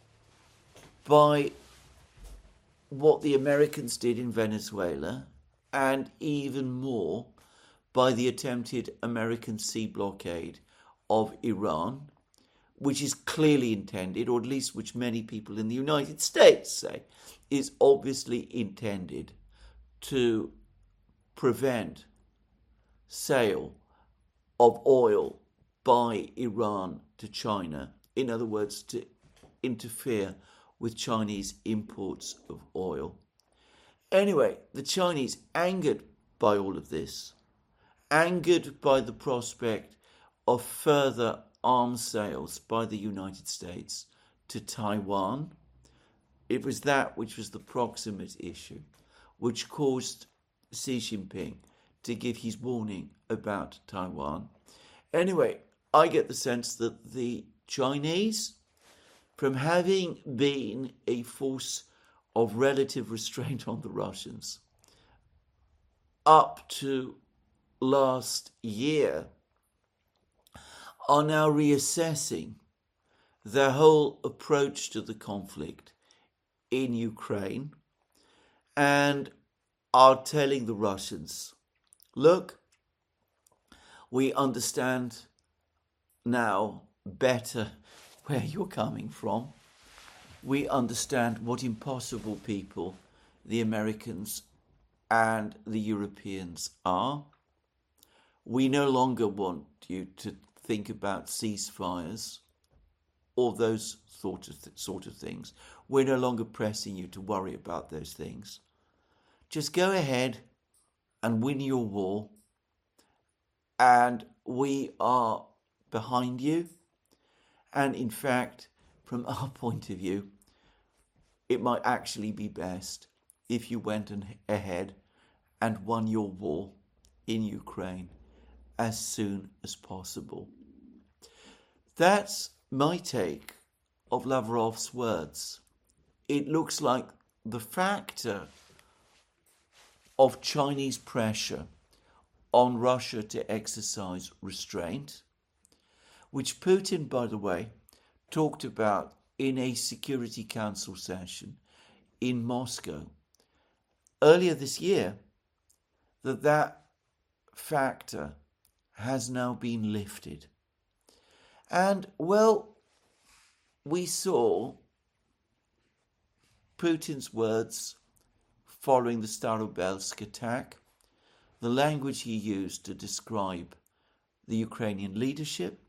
by what the Americans did in Venezuela, and even more by the attempted American sea blockade of Iran, which is clearly intended, or at least which many people in the United States say, is obviously intended to prevent sale of oil by Iran to China. In other words, to interfere with Chinese imports of oil. Anyway, the Chinese, angered by all of this, angered by the prospect of further arms sales by the United States to Taiwan, it was that which was the proximate issue, which caused Xi Jinping to give his warning about Taiwan. Anyway, I get the sense that the Chinese, from having been a force of relative restraint on the Russians up to last year are now reassessing their whole approach to the conflict in Ukraine and are telling the Russians, look, we understand now better where you're coming from. We understand what impossible people the Americans and the Europeans are. We no longer want you to think about ceasefires or those sort of things. We're no longer pressing you to worry about those things. Just go ahead and win your war, and we are behind you. And in fact, from our point of view, it might actually be best if you went ahead and won your war in Ukraine as soon as possible. That's my take of Lavrov's words. It looks like the factor of Chinese pressure on Russia to exercise restraint, which Putin, by the way, talked about in a Security Council session in Moscow earlier this year, that factor has now been lifted. And, well, we saw Putin's words following the Starobelsk attack, the language he used to describe the Ukrainian leadership,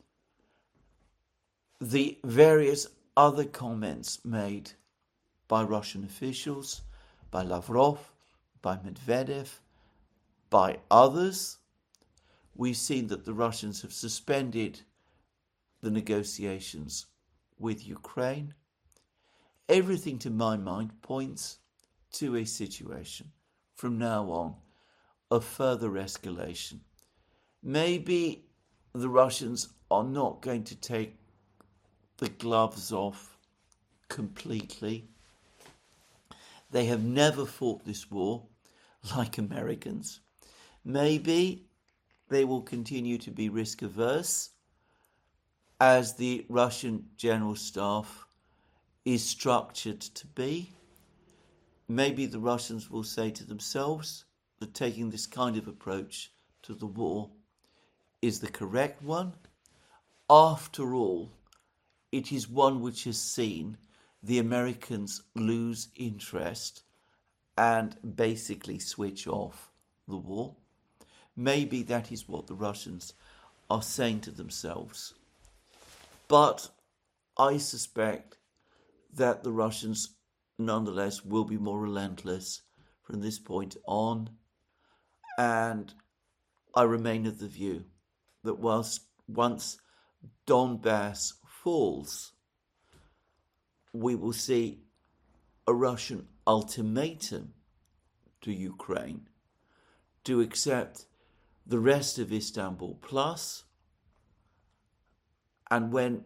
the various other comments made by Russian officials, by Lavrov, by Medvedev, by others. We've seen that the Russians have suspended the negotiations with Ukraine. Everything, to my mind, points to a situation from now on of further escalation. Maybe the Russians are not going to take the gloves off completely. They have never fought this war like Americans. Maybe they will continue to be risk averse, as the Russian General Staff is structured to be. Maybe the Russians will say to themselves that taking this kind of approach to the war is the correct one. After all, it is one which has seen the Americans lose interest and basically switch off the war. Maybe that is what the Russians are saying to themselves. But I suspect that the Russians nonetheless will be more relentless from this point on, and I remain of the view that once Donbass falls, we will see a Russian ultimatum to Ukraine to accept the rest of Istanbul Plus, and when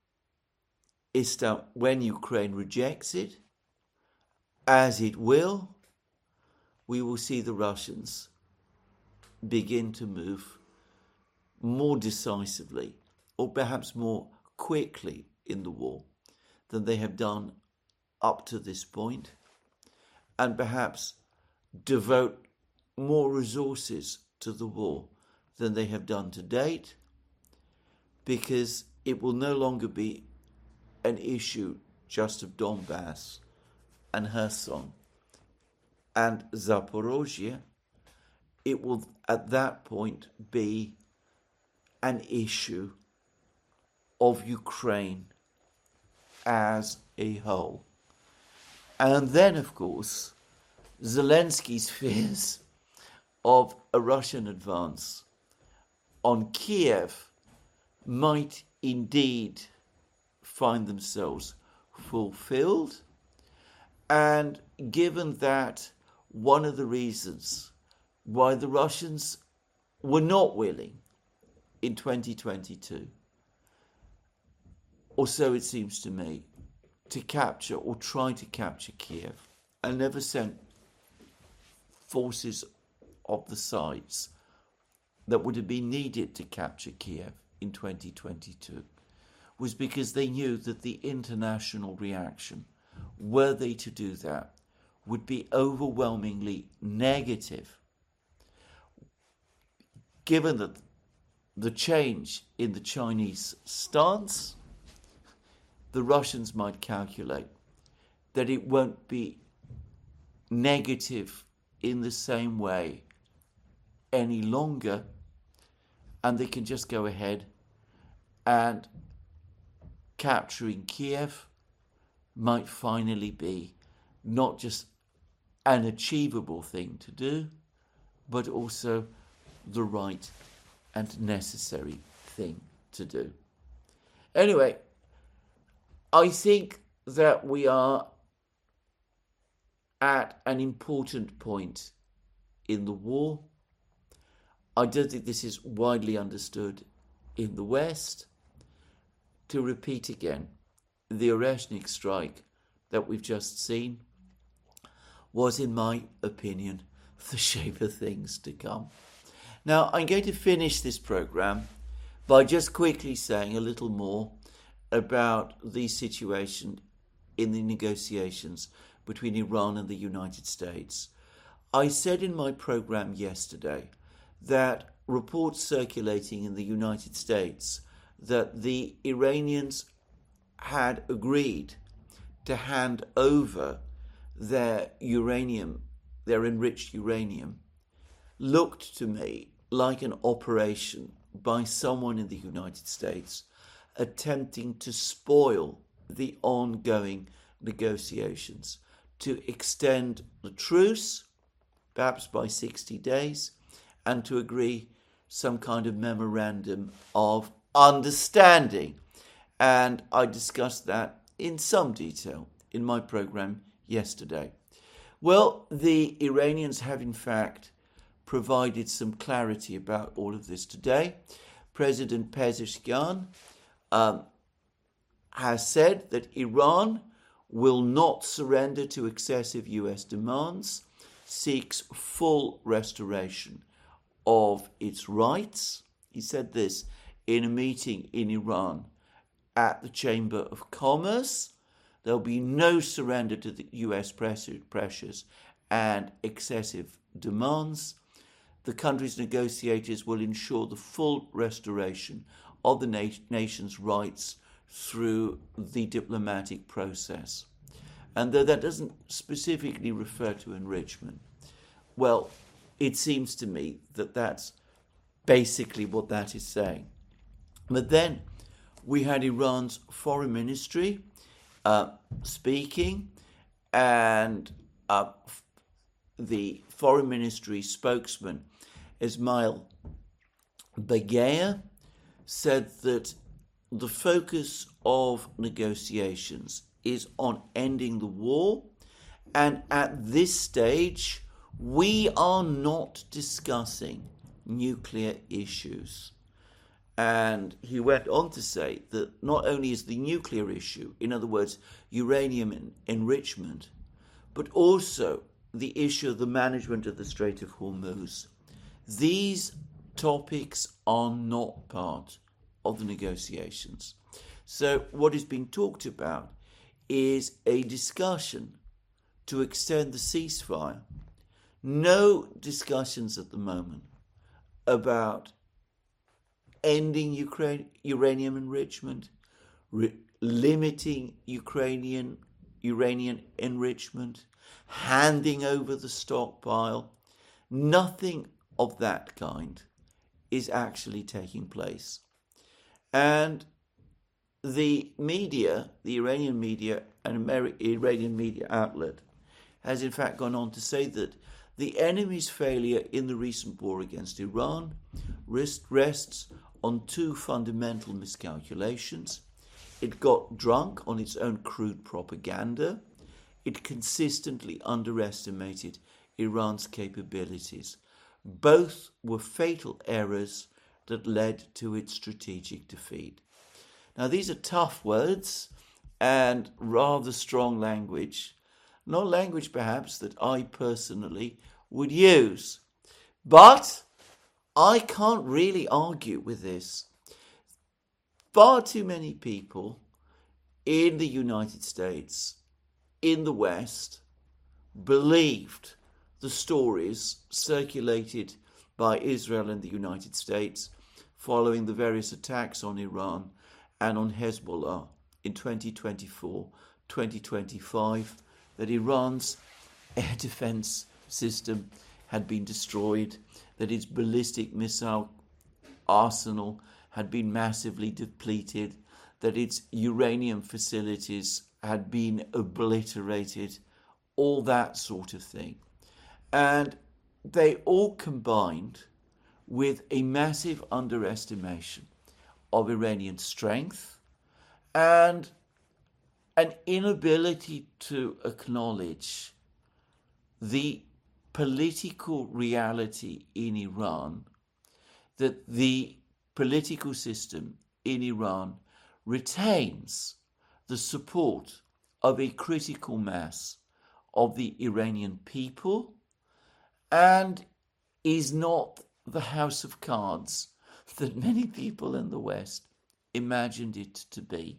Ukraine rejects it, as it will, we will see the Russians begin to move more decisively, or perhaps more quickly, in the war than they have done up to this point, and perhaps devote more resources to the war than they have done to date, because it will no longer be an issue just of Donbass and Kherson and Zaporozhye. It will at that point be an issue of Ukraine as a whole. And then, of course, Zelensky's fears of a Russian advance on Kiev might indeed find themselves fulfilled. And given that one of the reasons why the Russians were not willing in 2022, or so it seems to me, to capture or try to capture Kiev and never sent forces of the size that would have been needed to capture Kiev in 2022 was because they knew that the international reaction, were they to do that, would be overwhelmingly negative, given that the change in the Chinese stance, the Russians might calculate that it won't be negative in the same way any longer, and they can just go ahead and capturing Kiev might finally be not just an achievable thing to do, but also the right and necessary thing to do. Anyway, I think that we are at an important point in the war. I don't think this is widely understood in the West. To repeat again, the Oreshnik strike that we've just seen was, in my opinion, the shape of things to come. Now, I'm going to finish this program by just quickly saying a little more about the situation in the negotiations between Iran and the United States. I said in my program yesterday that reports circulating in the United States that the Iranians had agreed to hand over their uranium, their enriched uranium, looked to me like an operation by someone in the United States attempting to spoil the ongoing negotiations, to extend the truce, perhaps by 60 days, and to agree some kind of memorandum of understanding. And I discussed that in some detail in my program yesterday. Well, the Iranians have in fact provided some clarity about all of this today. President Pezeshkian has said that Iran will not surrender to excessive US demands, seeks full restoration of its rights. He said this in a meeting in Iran at the Chamber of Commerce. There'll be no surrender to the US pressures and excessive demands. The country's negotiators will ensure the full restoration of the nation's rights through the diplomatic process. And though that doesn't specifically refer to enrichment, well, it seems to me that that's basically what that is saying. But then we had Iran's foreign ministry speaking, and the foreign ministry spokesman, Ismail Bagher, said that the focus of negotiations is on ending the war, and at this stage, we are not discussing nuclear issues. And he went on to say that not only is the nuclear issue, in other words, uranium enrichment, but also the issue of the management of the Strait of Hormuz. These topics are not part of the negotiations. So what is being talked about is a discussion to extend the ceasefire. No discussions at the moment about ending uranium enrichment, limiting Ukrainian uranium enrichment, handing over the stockpile. Nothing of that kind is actually taking place. And the media, the Iranian media, an Iranian media outlet, has in fact gone on to say that the enemy's failure in the recent war against Iran rests on two fundamental miscalculations. It got drunk on its own crude propaganda. It consistently underestimated Iran's capabilities. Both were fatal errors that led to its strategic defeat. Now, these are tough words, and rather strong language, not language perhaps that I personally would use. But I can't really argue with this. Far too many people in the United States, in the West, believed the stories circulated by Israel and the United States following the various attacks on Iran and on Hezbollah in 2024, 2025, that Iran's air defense system had been destroyed, that its ballistic missile arsenal had been massively depleted, that its uranium facilities had been obliterated, all that sort of thing. And they all combined with a massive underestimation of Iranian strength and an inability to acknowledge the political reality in Iran, that the political system in Iran retains the support of a critical mass of the Iranian people and is not the house of cards that many people in the West imagined it to be.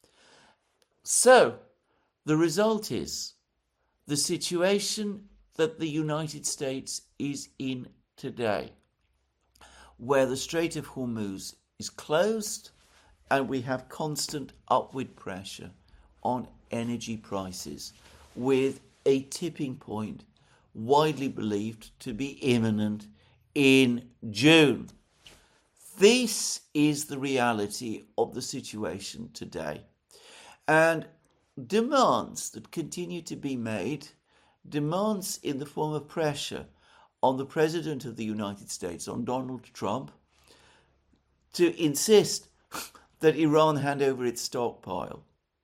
So, the result is the situation that the United States is in today, where the Strait of Hormuz is closed and we have constant upward pressure on energy prices, with a tipping point widely believed to be imminent in June. This is the reality of the situation today. And demands that continue to be made, demands in the form of pressure on the President of the United States, on Donald Trump, to insist that Iran hand over its stockpile,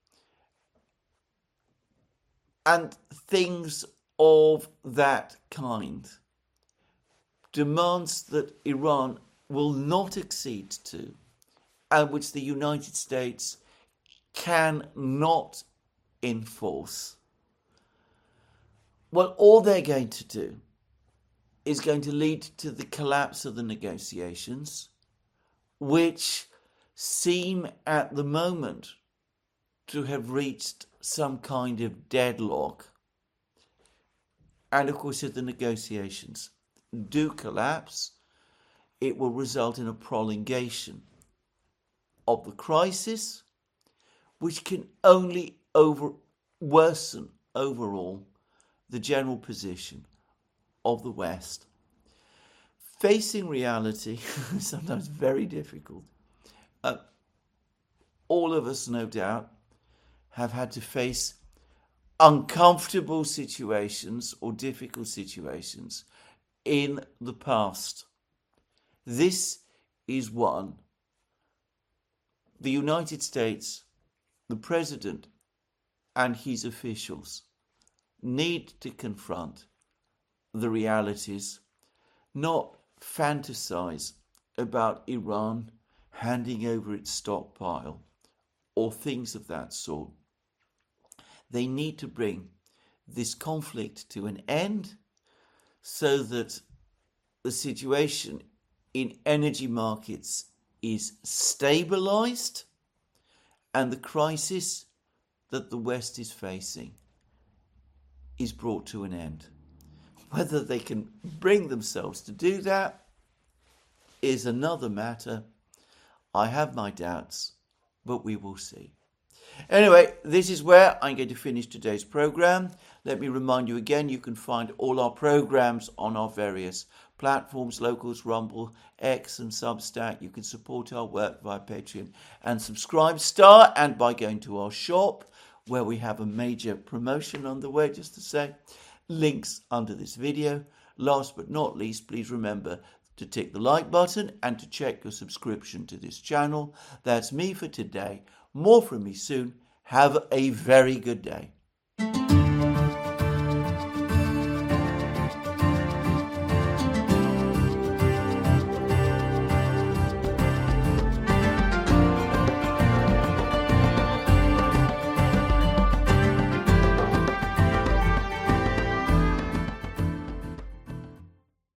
and things of that kind, demands that Iran will not accede to, and which the United States cannot enforce. Well, all they're going to do is going to lead to the collapse of the negotiations, which seem at the moment to have reached some kind of deadlock. And of course, if the negotiations do collapse, it will result in a prolongation of the crisis, which can only worsen overall the general position of the West. Facing reality is sometimes very difficult. All of us, no doubt, have had to face uncomfortable situations or difficult situations in the past. This is one. The United States, the President and his officials need to confront the realities, not fantasize about Iran handing over its stockpile or things of that sort. They need to bring this conflict to an end so that the situation in energy markets is stabilized and the crisis that the West is facing is brought to an end. Whether they can bring themselves to do that is another matter. I have my doubts, but we will see. Anyway, this is where I'm going to finish today's program. Let me remind you again, you can find all our programs on our various platforms, Locals, Rumble, X and Substack. You can support our work via Patreon and Subscribe Star, and by going to our shop, where we have a major promotion on the way, just to say. Links under this video. Last but not least, please remember to tick the like button and to check your subscription to this channel. That's me for today. More from me soon. Have a very good day.